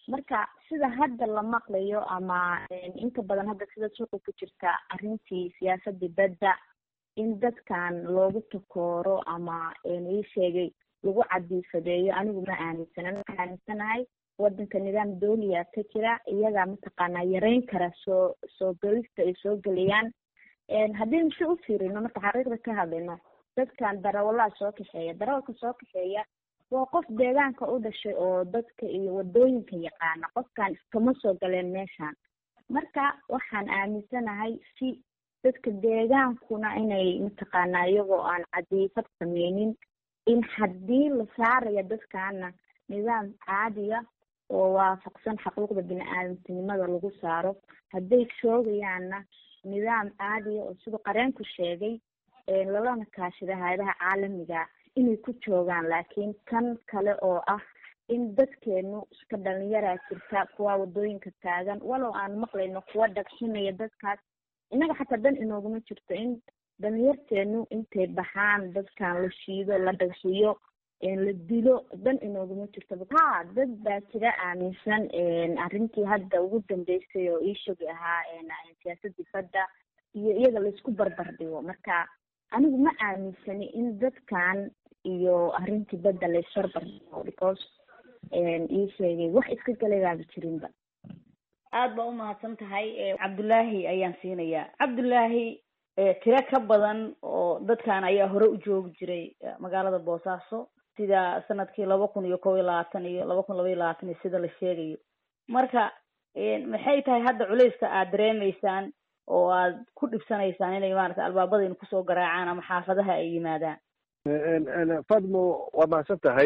marka sida hadda la maqlayo ama inta badan hadda sida suuqa ku jirta arrintii siyaasadda badda in dadkan loogu takooro ama ii sheegay lagu cadiifadeeyo anigu ma aaminsanan waxaan aaminsanahay wadanka nidaam dawliya ka jira iyagaa mataqaanaa yareyn kara soo gelista ay soo geliyaan haddii si u fiirino marka xaqiiqda ka hadlayno dadkan darawalaha soo kaxeeya darawalka soo kaxeeya waa qof deegaanka u dhashay oo dadka iyo wadooyinka yaqaana qofkan iskama soo galeen meeshaan marka waxaan aaminsanahay si dadka deegaankuna inay mataqaanaa iyagoo aan cadiifad sameynin in haddii la saaraya dadkaana nidaam caadiya oo waafaqsan xuquuqda bini-aadamtinimada lagu saaro hadday joogayaanna nidaam caadiya oo sida qareenku sheegay lalana kaashada hay-adaha caalamiga inay ku joogaan laakiin kan kale oo ah in dadkeenu iska dhalinyaraa jirta kuwa wadooyinka taagan walow aan maqlayno kuwa dhagxinaya dadkaas innaga xataa dan inooguma jirto in dhalinyarteenu intay baxaan dadkan la shiido la dhagxiyo la dilo dan inooguma jirto dad baa jira aaminsan arrintii hadda ugu dambeysay oo iishogi ahaa siyaasadii badda iyo iyaga laisku barbar dhigo marka anigu ma aaminsani in dadkan iyo arrintii badda laisbarbar dhigo because ii sheegay wax iska galayaaba jirinba aada baa umahadsan tahay cabdullaahi ayaan siinayaa cabdullaahi tiro ka badan oo dadkan ayaa hore u joogi jiray magaalada boosaaso sida sanadkii 2021 iyo 2022 sida la sheegayo marka maxay tahay hadda culayska aad dareemaysaan oo aad ku dhibsanaysaan inay maaragtay albaabadaynu kusoo garaacaan ama xaafadaha ay yimaadaan fadmo waa mahadsan tahay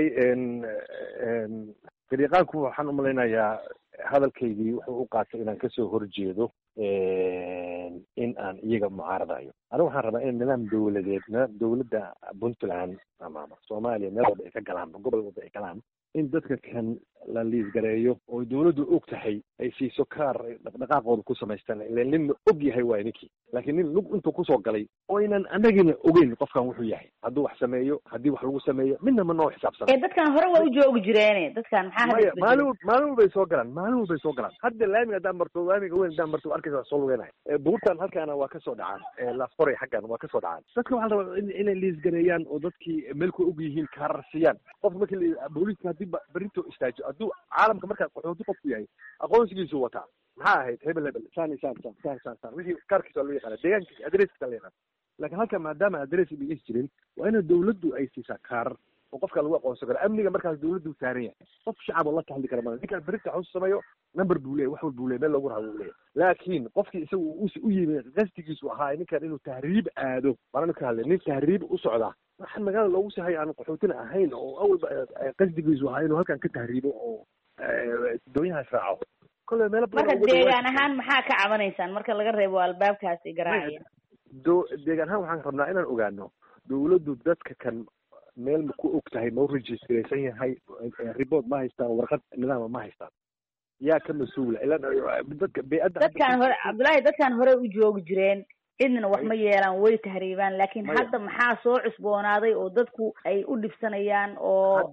dariiqaanku waxaan umalaynayaa hadalkaygii wuxuu u qaatay inaan kasoo horjeedo in aan iyaga mucaaradayo anigu waxaan rabaa in nidaam dawladeed dawladda puntland ama soomaaliya meel walba ay ka galaan gobol walba ay galaan in dadka kan la liisgareeyo oo dawladdu og tahay ay siiso kaar dhaqdhaqaaqooda ku samaystaan ilan nin og yahay waay ninkii laakiin nin lug intuu kusoo galay oo inaan anagina ogeyn qofkan wuxuu yahay hadduu wax sameeyo haddii wax lagu sameeyo midna ma noo xisaabsan dadkan hore waa u joogi jireen dadkan maxaa maalin walbay soo galaan hadda laamiga haddaan marto laamiga weyn haddaan marto arkaysa waa soo lugeynahay buurtan halkaana waa kasoo dhacaan laasforay xaggan waa kasoo dhacaan dadka waxaa la rabaa inay liisgareeyaan oo dadkii meelku og yihiin kaarar siiyaan qofka markii booliiska haddii berito istaajo hadduu caalamka markaa qaxooti qofku yahay aqoonsigiisu wataa maxaa ahayd hebel saan wixii kaarkiisa loo yaqaana deegaankiisa adresskiisa la yaqaana laakiin halka maadaama adres ba is jirin waa ina dawladdu ay siisaa kaarar oo qofka lagu aqoonsan karo amniga markaas dawladdu saaran yahay qof shacab oo la taxli kara mana ninkaan berita xus sameeyo number buu leeyahy wax walba buu leeyahy meel loogu rahdo buu leeyahy laakiin qofkii isagu u yimi qasdigiisu ahaa ninkan inuu tahriib aado waana ka hadlay nin tahriib u socdaa waxaan magaalada loogu sahay aan qaxootina ahayn oo awalba qasdigiisu ahaa inuu halkan ka tahriibo oo doonyahaas raaco kole meelo marka deegaan ahaan maxaa ka cabanaysaan marka laga reebo albaabkaasi garaacaya deegaan ahaan waxaan rabnaa inaan ogaano dawladdu dadka kan meel ma ku og tahay ma u registraysan yahay report ma haystaan warqad nidaama ma haystaan yaa ka mas-uula ilaa dadka beyadda dadkan hore cabdullaahi dadkan hore u joogi jireen cidna wax ma yeelaan way tahriibaan laakiin hadda maxaa soo cusboonaaday oo dadku ay u dhibsanayaan oo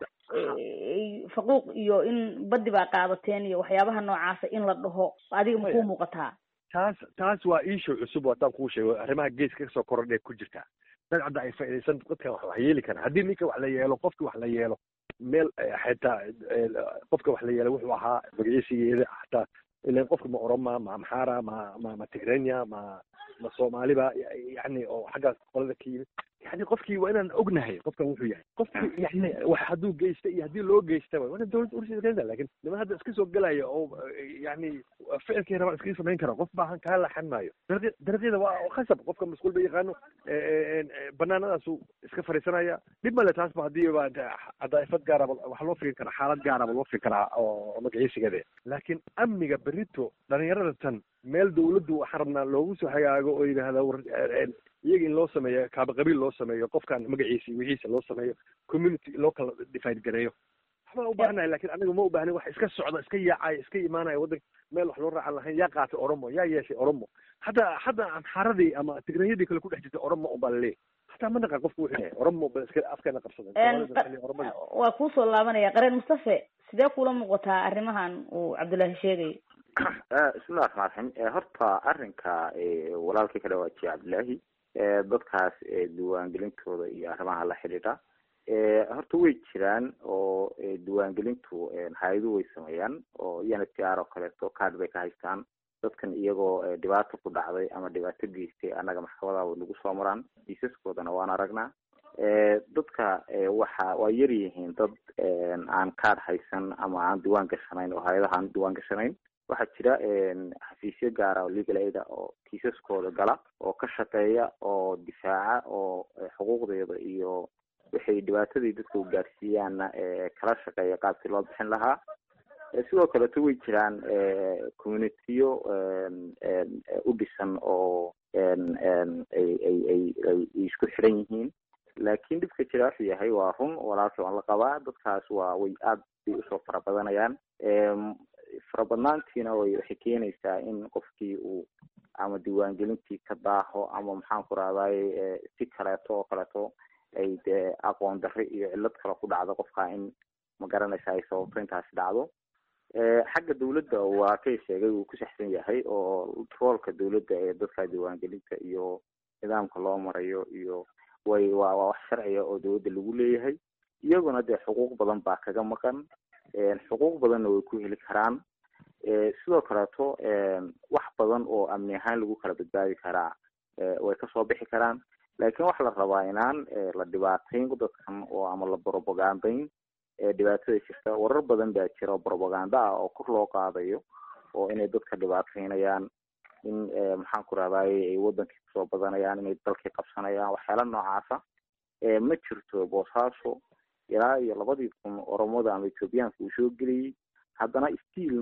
faquuq iyo in baddi baa qaadateen iyo waxyaabaha noocaasa in la dhaho adiga makuu muuqataa taas waa issue cusub haddaan kuu sheego arrimaha geeska kasoo korodhay ku jirtaa dad cadda ay faa'iidaysan dadkan wax yeeli karaan haddii ninka wax la yeelo qofki wax la yeelo meel xitaa qofka wax la yeelo wuxuu ahaa magaciisigeeda xataa ilan qofka ma oroma ma amxara ma tigrenya ma soomaaliba yani oo xaggaas qolada ka yimid yani qofkii waa inaan ognahay qofkan wuxuu yahay qofkii yani wax hadduu geysta iyo haddii loo geystaba waa ina dawladda ursiaa lakin niman hadda iska soo gelaya oo yani ficilkii rabaan iskaga samayn kara qof baahan kaa laxan maayo dariiqyada waa khasab qofka masquul ba yaqaano banaanadaasu iska fariisanaya dhib male taasba haddii ba cadaa'ifad gaaraba wax loo firin karaa xaalad gaaraba loo firin karaa oo magaciisigade laakiin amniga berito dhalinyarada tan meel dawladdu waxaan rabnaa loogu soo hagaago oo yidhaahda iyaga in loo sameeyo kaaba qabiil loo sameeyo qofkan magaciisa wixiisa loo sameeyo community loo kala define gareeyo waxbaa u baahanahay lakin anigu ma u baahnin wax iska socda iska yaacaya iska imaanaya waddanka meel wax loo raacan lahayn yaa qaatay oromo yaa yeeshay oromo hadda amxaradii ama tigranyadii kale ku dhex jirtay oromo unbaa laleeyahy hataa ma naqaan qofku wuxuu yahay oromo ba iska afkeena qabsaday waa kuusoo laabanaya qareen mustafe sidee kula muuqataa arrimahan uu cabdullaahi sheegay bismillahi raxmaan raxiim horta arrinka walaalkii ka dhawaajiyay cabdullaahi dadkaas diiwaangelintooda iyo arrimaha la xidhiidha horta way jiraan oo diiwaangelintu hay-aduhu way sameeyaan oo UNHCR oo kaleeto card bay ka haystaan dadkan iyagoo dhibaato ku dhacday ama dhibaato geystay annaga maxkamadaha way nagu soo maraan kiisaskoodana waan aragnaa dadka waa yar yihiin dad aan card haysan ama aan diiwaan gashanayn oo hay-adaha aan diiwaan gashanayn waxaa jira xafiisyo gaara oo legal aid oo kiisaskooda gala oo ka shaqeeya oo difaaca oo xuquuqdeeda iyo waxay dhibaatadii dadka u gaarsiiyaanna kala shaqeeya qaabkii loo bixin lahaa sidoo kaleto way jiraan communitiyo u dhisan oo ay isku xidhan yihiin laakiin dhibka jira wuxuu yahay waa run walaalka waan la qabaa dadkaas way aad bay usoo farabadanayaan farabadnaantiina waxay keenaysaa in qofkii uu ama diiwaangelintii ka daaho ama maxaan ku rahdaay si kaleeto oo kaleeto ay dee aqoon darri iyo cillad kale ku dhacdo qofka in ma garanaysa ay sababto intaasi dhacdo xagga dawladda waa kay sheegay uu ku saxsan yahay oo roolka dawladda ee dadka diiwaangelinta iyo nidaamka loo marayo iyo waa wax sharciya oo dawladda lagu leeyahay iyaguna dee xuquuq badan baa kaga maqan xuquuq badanna way ku heli karaan sidoo kaleeto wax badan oo amni ahaan lagu kala badbaadi karaa way kasoo bixi karaan laakiin waxaa la rabaa inaan la dhibaatayn dadkan oo ama la propagandayn dhibaatada jirta warar badan baa jira oo propaganda ah oo kor loo qaadayo oo inay dadka dhibaataynayaan in maxaan ku rahdaay ay wadankii kusoo badanayaan inay dalkii qabsanayaan waxyaala noocaasa ma jirto boosaaso ilaa iyo 2000 oromada ama ethoobiyaanka uu soo geliyey haddana stiil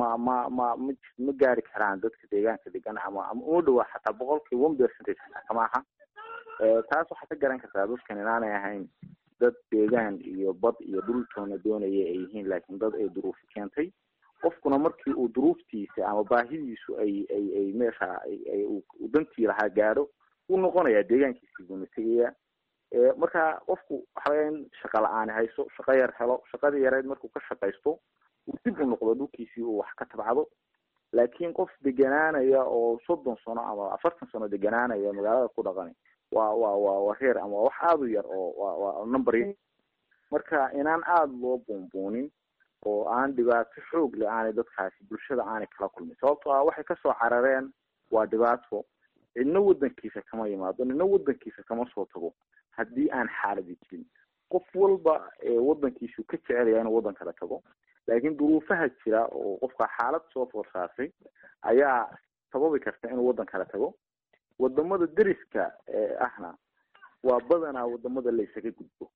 ma gaari karaan dadka deegaanka degan ama uma dhawaa xataa 1% kama aha taas waxaa ka garan kartaa dadkan inaanay ahayn dad deegaan iyo bad iyo dhultoona doonaya ay yihiin laakiin dad ay duruufi keentay qofkuna markii uu duruuftiisa ama baahidiisu ay meesha uu dantii lahaa gaadho uu noqonayaa deegaankiisii buu tegaya marka qofku waxaa in shaqo la-aan hayso shaqo yar helo shaqadii yareed markuu ka shaqaysto uu dib u noqdo dhulkiisii uu wax ka tabcado laakiin qof deganaanaya oo 30 sano ama 40 sano deganaanaya magaalada ku dhaqan waa reer ama wax aad u yar oo waa number marka inaan aad loo buunbuunin oo aan dhibaato xoog leh aanay dadkaasi bulshada aanay kala kulmin sababtoo ah waxay kasoo carareen waa dhibaato cidna wadankiisa kama yimaado nina wadankiisa kama soo tago haddii aan xaaladi jirin qof walba wadankiisu ka jecelaya inuu wadan kala tago laakiin duruufaha jira oo qofka xaalad soo forsaasay ayaa sababi karta inuu wadan kala tago wadamada deriska ahna waa badanaa wadamada la isaga gudbo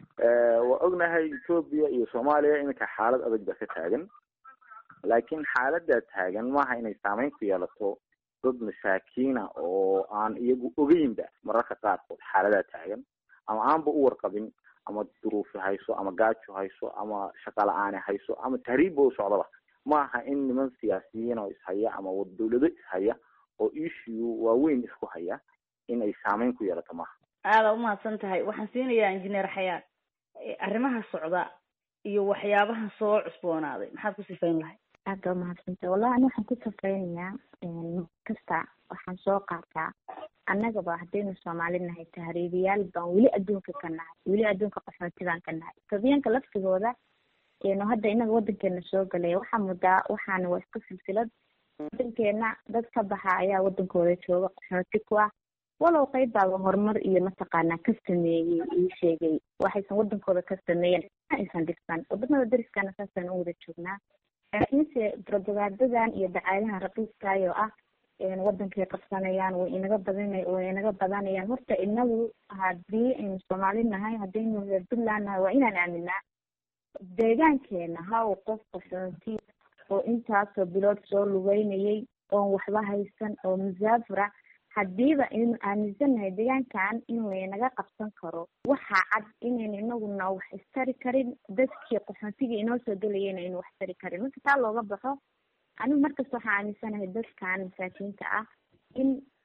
waa ognahay Ethiopia iyo Soomaaliya iminka xaalad adag ba ka taagan laakiin xaaladda taagan maaha inay saameyn ku yeelato dad masaakiina oo aan iyagu ogeynba mararka qaarkood xaalada taagan ama aanba u warqabin ama duruufi hayso ama gaajo hayso ama shaqo la-aan hayso ama tahriib u socdaba maaha in niman siyaasiyiin oo ishaya ama dawlado ishaya oo issue waaweyn isku haya in ay saameyn ku yeelato maaha aada umahadsan tahay waxaan siinayaa injineer xayaat arrimaha socda iyo waxyaabaha soo cusboonaaday maxaad ku sifayn lahayd aada umahadsantahay wallahi ani waxaan ku safraynayaa kasta waxaan soo qaataa annagaba haddaynu Soomaali nahay tahriibiyaal baan weli adduunka ka nahay weli adduunka qaxootigaan ka nahay Itoobiyaanka laftigooda hadda inaga wadankeena soo galay waxaa mudaa waxaana waa iska silsilad wadankeena dad ka baxa ayaa wadankooda jooga qaxooti ku ah walow qayb baa horumar iyo mataqaanaa ka sameeyey ii sheegay waxaysan wadankooda ka sameeyeen aysan dhigsan wadamada deriskana saasaan u wada joognaa laakiinse propaganda iyo dacaadaha raqiiskaayo ah wadankay qabsanayaan way inaga badanayaan horta inagu haddii aynu Soomaali nahay haddaynu reer Puntland nahay waa inaan aaminaa deegaankeena ha uu qof qaxooti oo intaasoo bilood soo lugeynayay oon waxba haysan oo musaafira haddiiba aynu aaminsanahay deegaankan inuu inaga qabsan karo waxaa cad inaynu inaguna wax istari karin dadkii qaxootiga inoo soo gelayeen aynu wax istari karin marka taa looga baxo anigu markasta waxaan aaminsanahay dadkan masaakiinta ah in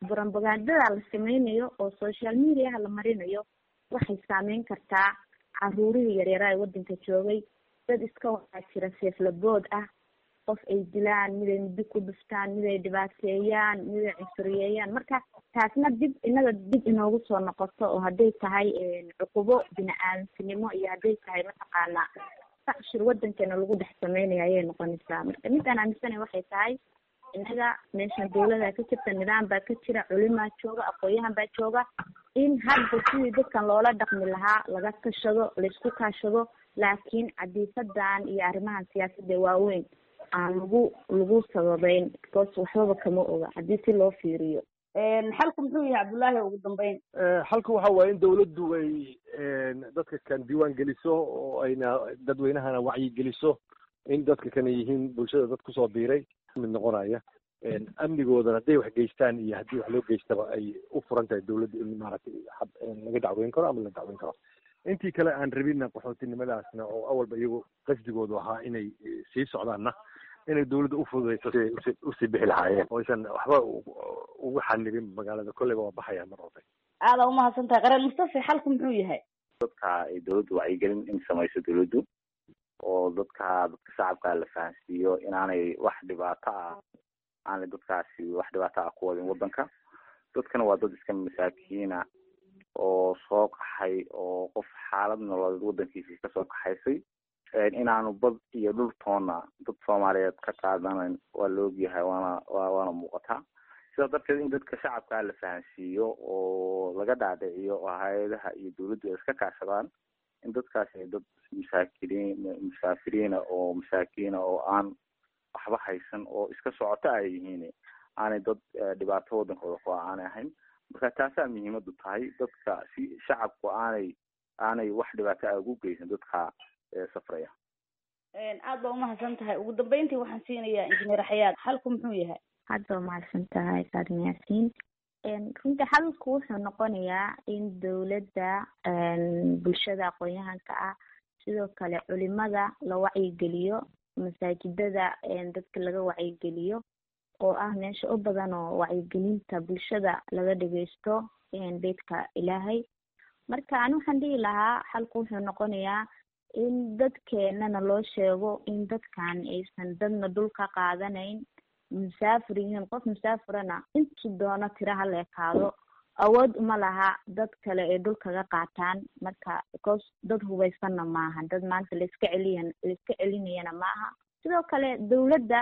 propagandada la sameynayo oo social mediaha la marinayo waxay saameyn kartaa caruurihii yaryara ee wadanka joogay. dad iska waxaa jira seeflabood ah, qof ay dilaan, mid ay muddo ku dhuftaan, mid ay dhibaateeyaan, mid ay cusuriyeeyaan. marka taasna dib inaga dib inoogu soo noqoto, oo hadday tahay cuqubo bini-aadantinimo iyo hadday tahay mataqaanaa tacshir wadankeena lagu dhex sameynayo ayay noqonaysaa. marka midaan aaminsanahay waxay tahay inaga meeshan dawlada ka jirta, nidaam baa ka jira, culimaa jooga, aqoon-yahan baa jooga, in hadda sidii dadkan loola dhaqmi lahaa laga tashado, laysku kaashado. laakiin cadiifadan iyo arrimahan siyaasadda waaweyn aan lagu sababeyn, because waxbaba kama oga haddii si loo fiiriyo. xalku muxuu yahay cabdullaahi ugu dambeyn? xalku waxa waaye in dawladdu ay dadka kan diiwaan geliso oo ayna dadweynahana wacyi geliso in dadka kana yihiin bulshada dad kusoo biiray mid noqonaya. amnigoodana hadday wax geystaan iyo haddii wax loo geystaba ay u furan tahay dawladda in maaragtay laga dacweyn karo ama la dacweyn karo. intii kale aan rabina qaxootinimadaasna oo awalba iyagu qasdigoodu ahaa inay sii socdaanna inay dawladda u fududayso si usii bixi lahaayeen oo aysan waxba ugu xanibin magaalada. kolleyba waa baxayaan mar walba. aada umahadsan tahay qareen mustafa. xalku muxuu yahay? dadka ay dawladdu wacyigelin in samayso dawladdu oo dadka shacabka la fahansiiyo inaanay wax dhibaato ah aanay dadkaasi wax dhibaato ah ku wadin wadanka. dadkana waa dad iska masaakiina oo soo qaxay oo qof xaalad nololeed wadankiisii kasoo qaxaysay. inaanu bad iyo dhultoona dad soomaaliyeed ka qaadanan waa la ogyahay, waana muuqataa. sidaa darteed in dadka shacabka la fahansiiyo oo laga dhaadhiciyo oo hay-adaha iyo dawladdu ay iska kaashadaan in dadkaasi ay dad musaafiriina oo masaakiina oo aan waxba haysan oo iska socota ay yihiin, aanay dad dhibaato wadankooda ku aanay ahayn. marka taasaa muhiimadu tahay, dadka si shacabku aanay wax dhibaato ah ugu geysan dadka safraya. aad baa umahadsan tahay. ugu dambeyntii waxaan siinayaa injineer xayaad. xalku muxuu yahay? aad baa umahadsan tahay Faadima Yaasiin. runtii xalku wuxuu noqonayaa in dawladda, bulshada aqoon-yahanka ah, sidoo kale culimada la wacyigeliyo, masaajidada dadka laga wacyigeliyo oo ah meesha u badan oo wacyigelinta bulshada laga dhageysto beedka ilaahay. marka ani waxaan dhihi lahaa xalku wuxuu noqonayaa in dadkeenana loo sheego in dadkan aysan dadna dhulka qaadanayn, musaafir yihiin. qof musaafirana intuu doono tira ha la ekaado, awood uma laha dad kale ay dhulkaga qaataan. marka because dad hubaysanna maaha, dad maanta laiska celinayana maaha. sidoo kale dawladda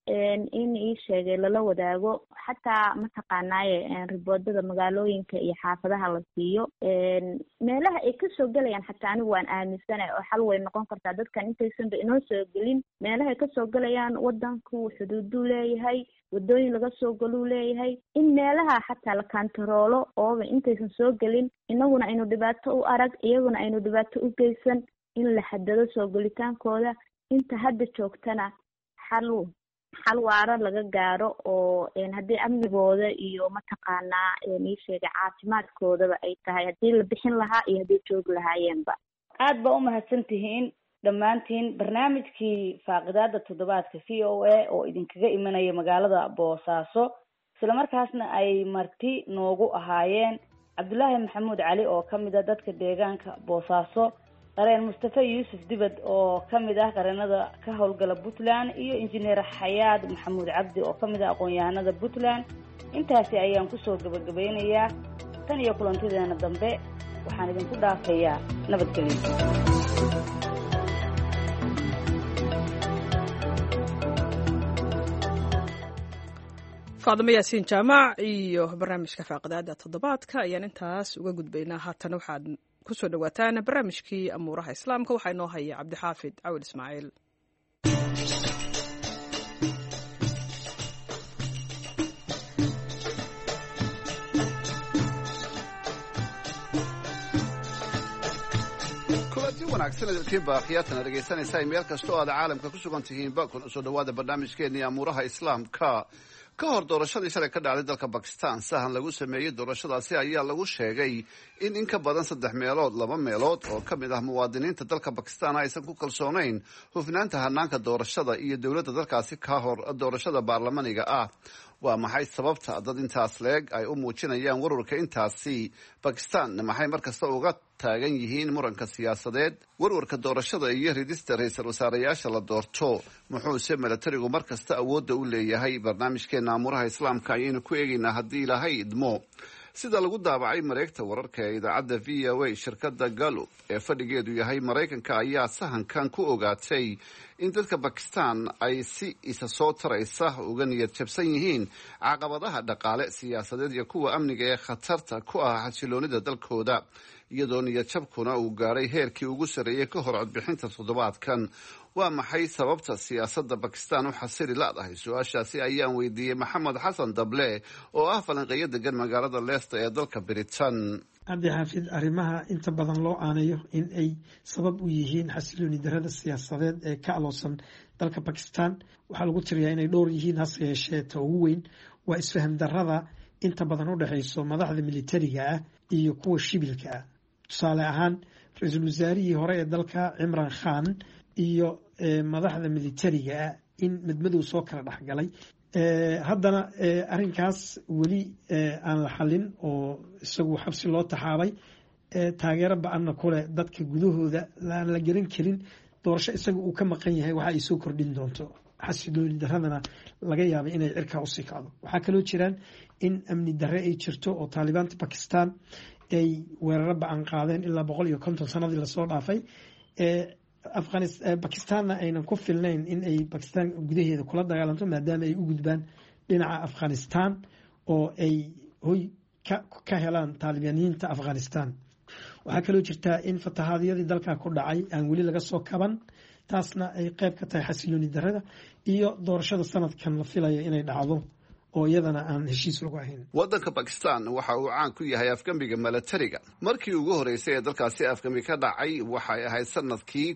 in ii sheegay lala wadaago, xataa mataqaanaaye riboodada magaalooyinka iyo xaafadaha la siiyo. meelaha ay kasoo gelayaan xataa anigu waan aaminsanahay oo xal way noqon kartaa. dadkan intaysanba inoo soo gelin meelaha ay kasoo gelayaan, wadanku xuduuduu leeyahay, wadooyin laga soo galuu leeyahay, in meelaha xataa la kantaroolo ooba intaysan soo gelin inaguna aynu dhibaato u arag, iyaguna aynu dhibaato u geysan, in la xadado soo gelitaankooda. inta hadda joogtana xal waaro laga gaaro oo haddii amnigooda iyo mataqaanaa ii sheegay caafimaadkoodaba ay tahay, haddii la bixin lahaa iyo hadday joogi lahaayeenba. aad baa umahadsan tihiin dhammaantiin. barnaamijkii faaqidaada toddobaadka VOA oo idinkaga imanaya magaalada Boosaaso, islamarkaasna ay marti noogu ahaayeen cabdullaahi maxamuud cali oo kamid ah dadka deegaanka Boosaaso, qareen mustafa yuusuf dibad oo kamid ah qareenada ka howlgala Puntland, iyo injineer xayaad maxamuud cabdi oo kamid ah aqoon-yahanada Puntland. intaasi ayaan kusoo gabagabeynayaa. tan iyo kulantideena dambe waxaan idinku dhaafayaa nabadgelyo. faadimo yaasiin jaamac iyo barnaamijka faaqidaada toddobaadka ayaan intaas uga gudbaynaa. haatan waxaad kusoo dhawaataan barnaamijkii amuuraha islaamka. waxaa inoo haya cabdixaafid cawil ismaaciil. kulanti wanaagsan idinkiin baaqiyaatana dhegaysanaysaa meel kasta oo aad caalamka ku sugan tihiinba kuna soo dhawaada barnaamijkeennii amuuraha islaamka. ka hor doorashadii shalay ka dhacday dalka Bakistan, sahan lagu sameeyey doorashadaasi ayaa lagu sheegay in ka badan 3 meelood oo ka mid ah muwaadiniinta dalka Bakistan aysan ku kalsoonayn hufnaanta hanaanka doorashada iyo dowladda dalkaasi ka hor doorashada baarlamaniga ah. waa maxay sababta dad intaas leeg ay u muujinayaan warwarka intaasi? bakistan maxay markasta uga taagan yihiin muranka siyaasadeed, warwarka doorashada iyo ridista ra-iisul wasaareyaasha la doorto? muxuuse milatarigu markasta awoodda u leeyahay? barnaamijkeena amuuraha islaamka ayaynu ku eegaynaa haddii ilaahay idmo. sida lagu daabacay mareegta wararka ee idaacadda v o a, shirkadda gallup ee fadhigeedu yahay maraykanka ayaa sahankan ku ogaatay in dadka bakistan ay si isa soo taraysa uga niyad jabsan yihiin caqabadaha dhaqaale, siyaasadeed iyo kuwa amniga ee khatarta ku ah xasiloonida dalkooda, iyadoo niyad jabkuna uu gaadhay heerkii ugu sarreeyey ka hor codbixinta toddobaadkan. waa maxay sababta siyaasadda bakistan u xasili ladahay? su-aashaasi ayaan weydiiyey maxamed xasan dable oo ah falanqeeyo degan magaalada leicester ee dalka britain. cabdi xaafid, arrimaha inta badan loo aanayo in ay sabab u yihiin xasilooni darada siyaasadeed ee ka aloosan dalka bakistan waxaa lagu tiriyaa inay dhowr yihiin, hase yeeshee ta ugu weyn waa isfaham darada inta badan u dhexayso madaxda militariga ah iyo kuwa shibilka ah. tusaale ahaan, ra-iisul wasaarihii hore ee dalka cimran khan iyo madaxda militariga ah in madmadow soo kala dhexgalay. haddana arrinkaas weli aan la xalin oo isagu xabsi loo taxaabay, taageero ba-anna kuleh dadka gudahooda aan la garan karin doorasho isaga uu ka maqan yahay waxa ay soo kordhin doonto. xasilooni daradana laga yaabay inay cirkaa usii kacdo. waxaa kaloo jiraan in amni darre ay jirto oo taalibaanta bakistan ay weeraro ba-an qaadeen ilaa 150 sanadii lasoo dhaafay. bakistanna aynan ku filnayn in ay bakistan gudaheeda kula dagaalanto maadaama ay u gudbaan dhinaca afghanistan oo ay hoy ka helaan taalibaniyiinta afghanistan. waxaa kaloo jirtaa in fatahaadiyadii dalka ku dhacay aan weli laga soo kaban, taasna ay qayb ka tahay xasilooni darada iyo doorashada sanadkan la filayo inay dhacdo oo iyadana aan heshiis lagu ahayn. waddanka bakistan waxa uu caan ku yahay afgambiga milatariga. markii ugu horeysay ee dalkaasi afgambi ka dhacay waxay ahayd sanadkii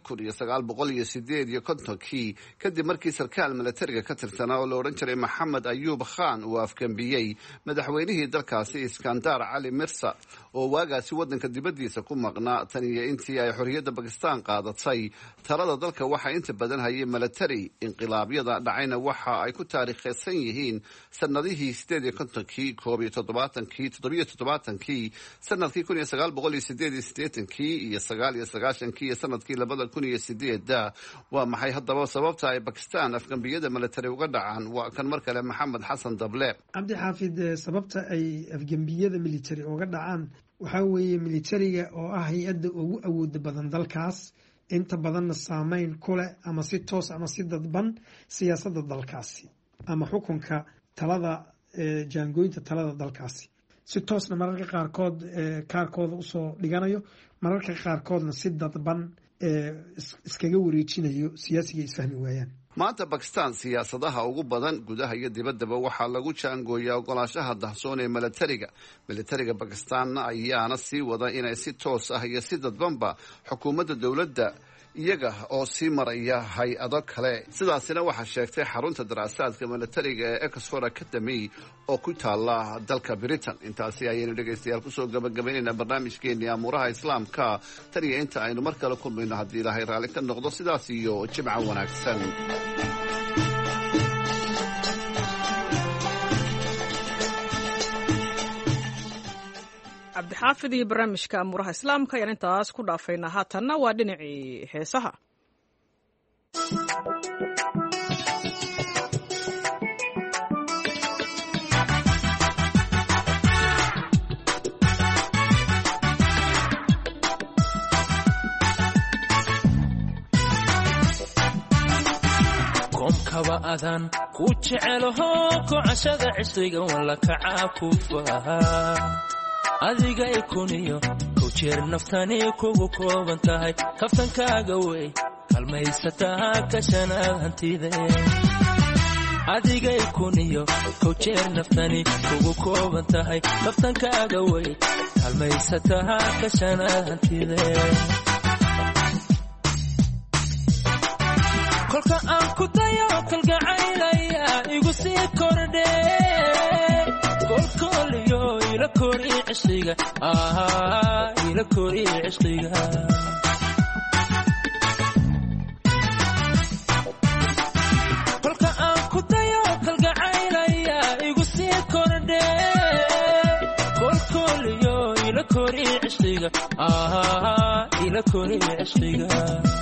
1958 kadib markii sarkaal milatariga ka tirsanaa oo la odhan jiray maxamed ayuub khan uu afgambiyey madaxweynihii dalkaasi iskandar cali mirsa oo waagaasi waddanka dibaddiisa ku maqnaa. tan iyo intii ay xorriyadda bakistan qaadatay, talada dalka waxaa inta badan hayay milatari. inqilaabyada dhacayna waxa ay ku taariikhaysan yihiin sanadihii 58, 71, 77, sanadkii 1988 iyo 99 iyo sanadkii 2008. waa maxay haddaba sababta ay bakistan afgambiyada milatari uga dhacaan? waa kan mar kale maxamed xasan dable. cabdi xaafid, sababta ay afgambiyada militari uga dhacaan waxaa weeye militariga oo ah hay-adda ugu awooda badan dalkaas, inta badanna saameyn ku leh ama si toos ama si dadban siyaasadda dalkaasi ama xukunka talada jaangooyinta talada dalkaasi. si toosna mararka qaarkood kaarkooda usoo dhiganayo, mararka qaarkoodna si dadban iskaga wareejinayo siyaasiga isfahmi waayaan. maanta bakistan siyaasadaha ugu badan gudaha iyo dibaddaba waxaa lagu jaangooyaa ogolaanshaha dahsoon ee militariga bakistanna ayaana sii wada inay si toos ah iyo si dadbanba xukuumadda dowladda iyaga oo sii maraya hay-ado kale. sidaasina waxaa sheegtay xarunta daraasaadka militariga ee Oxford Academy oo ku taala dalka Britain. intaasi ayaynu dhegaystayaal kusoo gabagabaynaynaa barnaamijkeennii amuuraha islaamka. tan iyo inta aynu mar kale kulmayno haddii ilaahay raalli ka noqdo, sidaas iyo jimco wanaagsan. cabdixaafid iyo barnaamijka amuuraha islaamka ayaan intaas ku dhaafaynaa. haatanna waa dhinacii heesaha. koomkaba adan ku jecelaho kocashada cisriga walla kacaa ku fahaa adiga ikuniyo kow jeer naftani kugu kooban tahay kaftankaaga wey kalmaysataa kashanaad hantide adiga ikuniyo kow jeer naftani kugu kooban tahay kaftankaaga wey kalmaysataa kashanaad hantide kolka aan ku dayo kalgacaylaya igu sii kordhe kolkoliyo ila kori cishqiga ila kori cishqiga kolka aan ku dayo kalgacaylaya kordhe kolkoliyo ila kori cishqiga ila kori cishqiga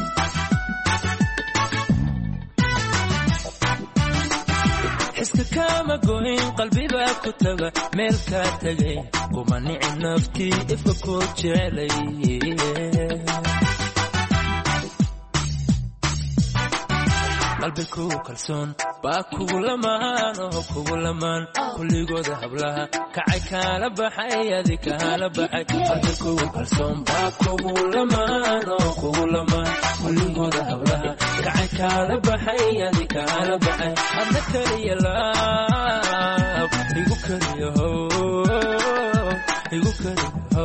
xiska kama goyn qalbiga ku taga meel ka tagay kuma nici naftii ifka ku jecelay qalbigu kalsoon baa kugu lamaan oo kugu lamaan kulligooda hablaha kacay kala baxay adi kala baxay qalbigu kalsoon baa kugu lamaan oo kugu lamaan kulligooda hablaha kacay kala baxay adi kala baxay hadda kaliya laab igu kaliya igu kaliya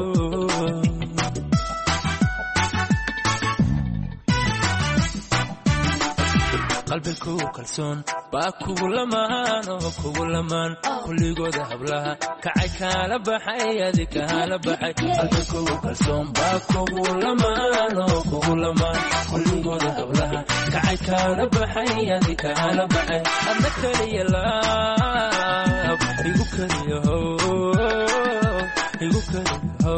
qalbigu kalsoon baa kugu lamaan oo kugu lamaan kulligooda hablaha kacay kala baxay adi kala baxay qalbigu kalsoon baa kugu lamaan oo kugu lamaan kulligooda hablaha kacay kala baxay adi kala baxay hadda kaliya laab igu kaliya igu kaliya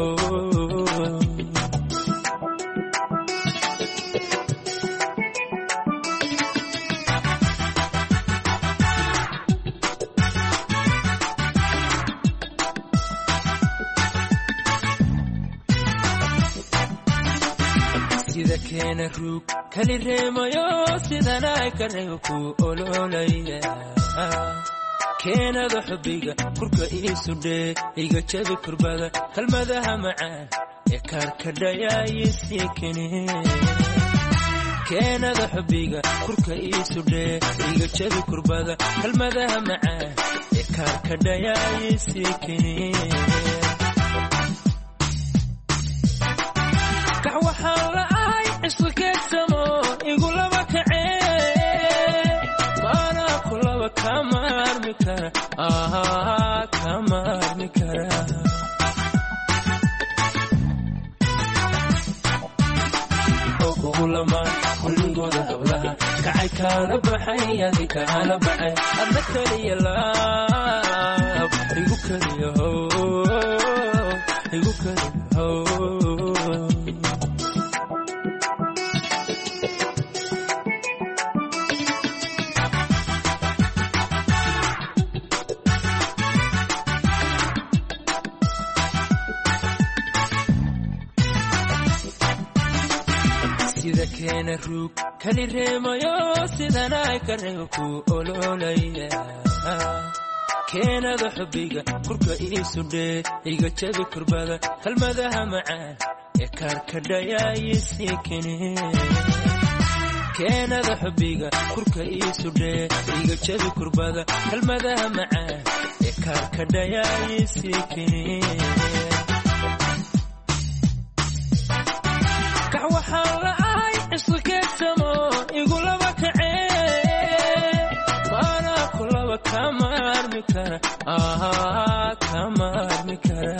sida keena ruug kali reemayo sidana kareego ku ololaya keenada xubbiga kurka iisu dhee iga jabi kurbada kalmadaha macaan ee kaarkadhayaayisii kene keenada xubbiga kurka iisu dhee iga jabi kurbada kalmadaha macaan ee kaarkadhayaayisii kene kax waxaan la'ahay cisqikeedsamo igu laba kacee maana ku laba kama armi kara kama armi kara oo kugu lamaan kulligooda hablaha kacay kala baxay adi kala baxay hadda kaliya laab igu kaliya igu kaliya sida keena ruug kali reemayo sidana kareego ku ololaya keenada xubbiga kurka iisu dhee iga jabi kurbada kalmadaha macaan ee kaarkadhayaayisii kene keenada xubbiga kurka iisu dhee iga jabi kurbada kalmadaha macaan ee kaarkadhayaayisii kene kax waxaan la'ahay cisqikeedsamo igu laba kacee maana ku laba kama armi kara kama armi kara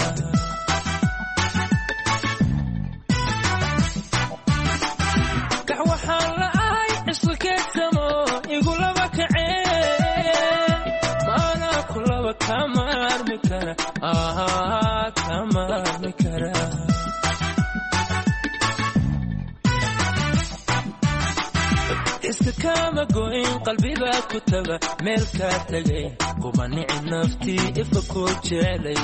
kax waxaan la'ahay cisqikeedsamo igu laba kacee maana ku laba kama armi kara kama armi kara xiska kama goyn qalbiga ku taga meel ka tagay kuma nici naftii ifka ku jecelay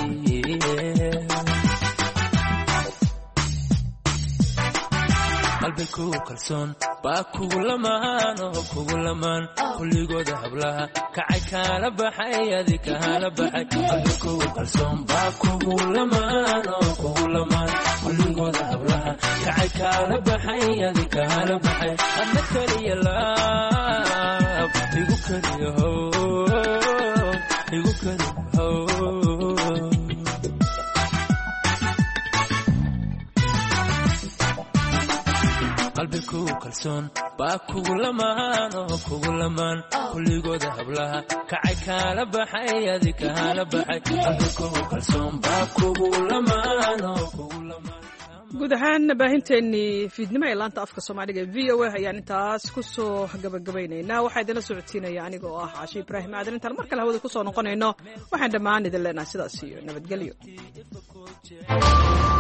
qalbigu kalsoon baa kugu lamaan oo kugu lamaan kulligooda hablaha kacay kala baxay adi kala baxay qalbigu kalsoon baa kugu lamaan oo kugu lamaan kulligooda hablaha kacay kala baxay adi kala baxay hadda kaliya laab igu kaliya igu kaliya qalbigu kalsoon baa kugu lamaan oo kugu lamaan kulligooda hablaha kacay kala baxay adi kala baxay qalbigu kalsoon baa kugu lamaan oo kugu lamaan guud ahaan baahinteennii fiidnimo ee laanta afka soomaaliga ee v o a ayaan intaas ku soo gabagabaynaynaa. waxaa idinla socodsiinaya aniga oo ah caashi ibraahim aadan. intaan mar kale hawada ku soo noqonayno waxaan dhammaan idin leenahay sidaas iyo nabadgelyo.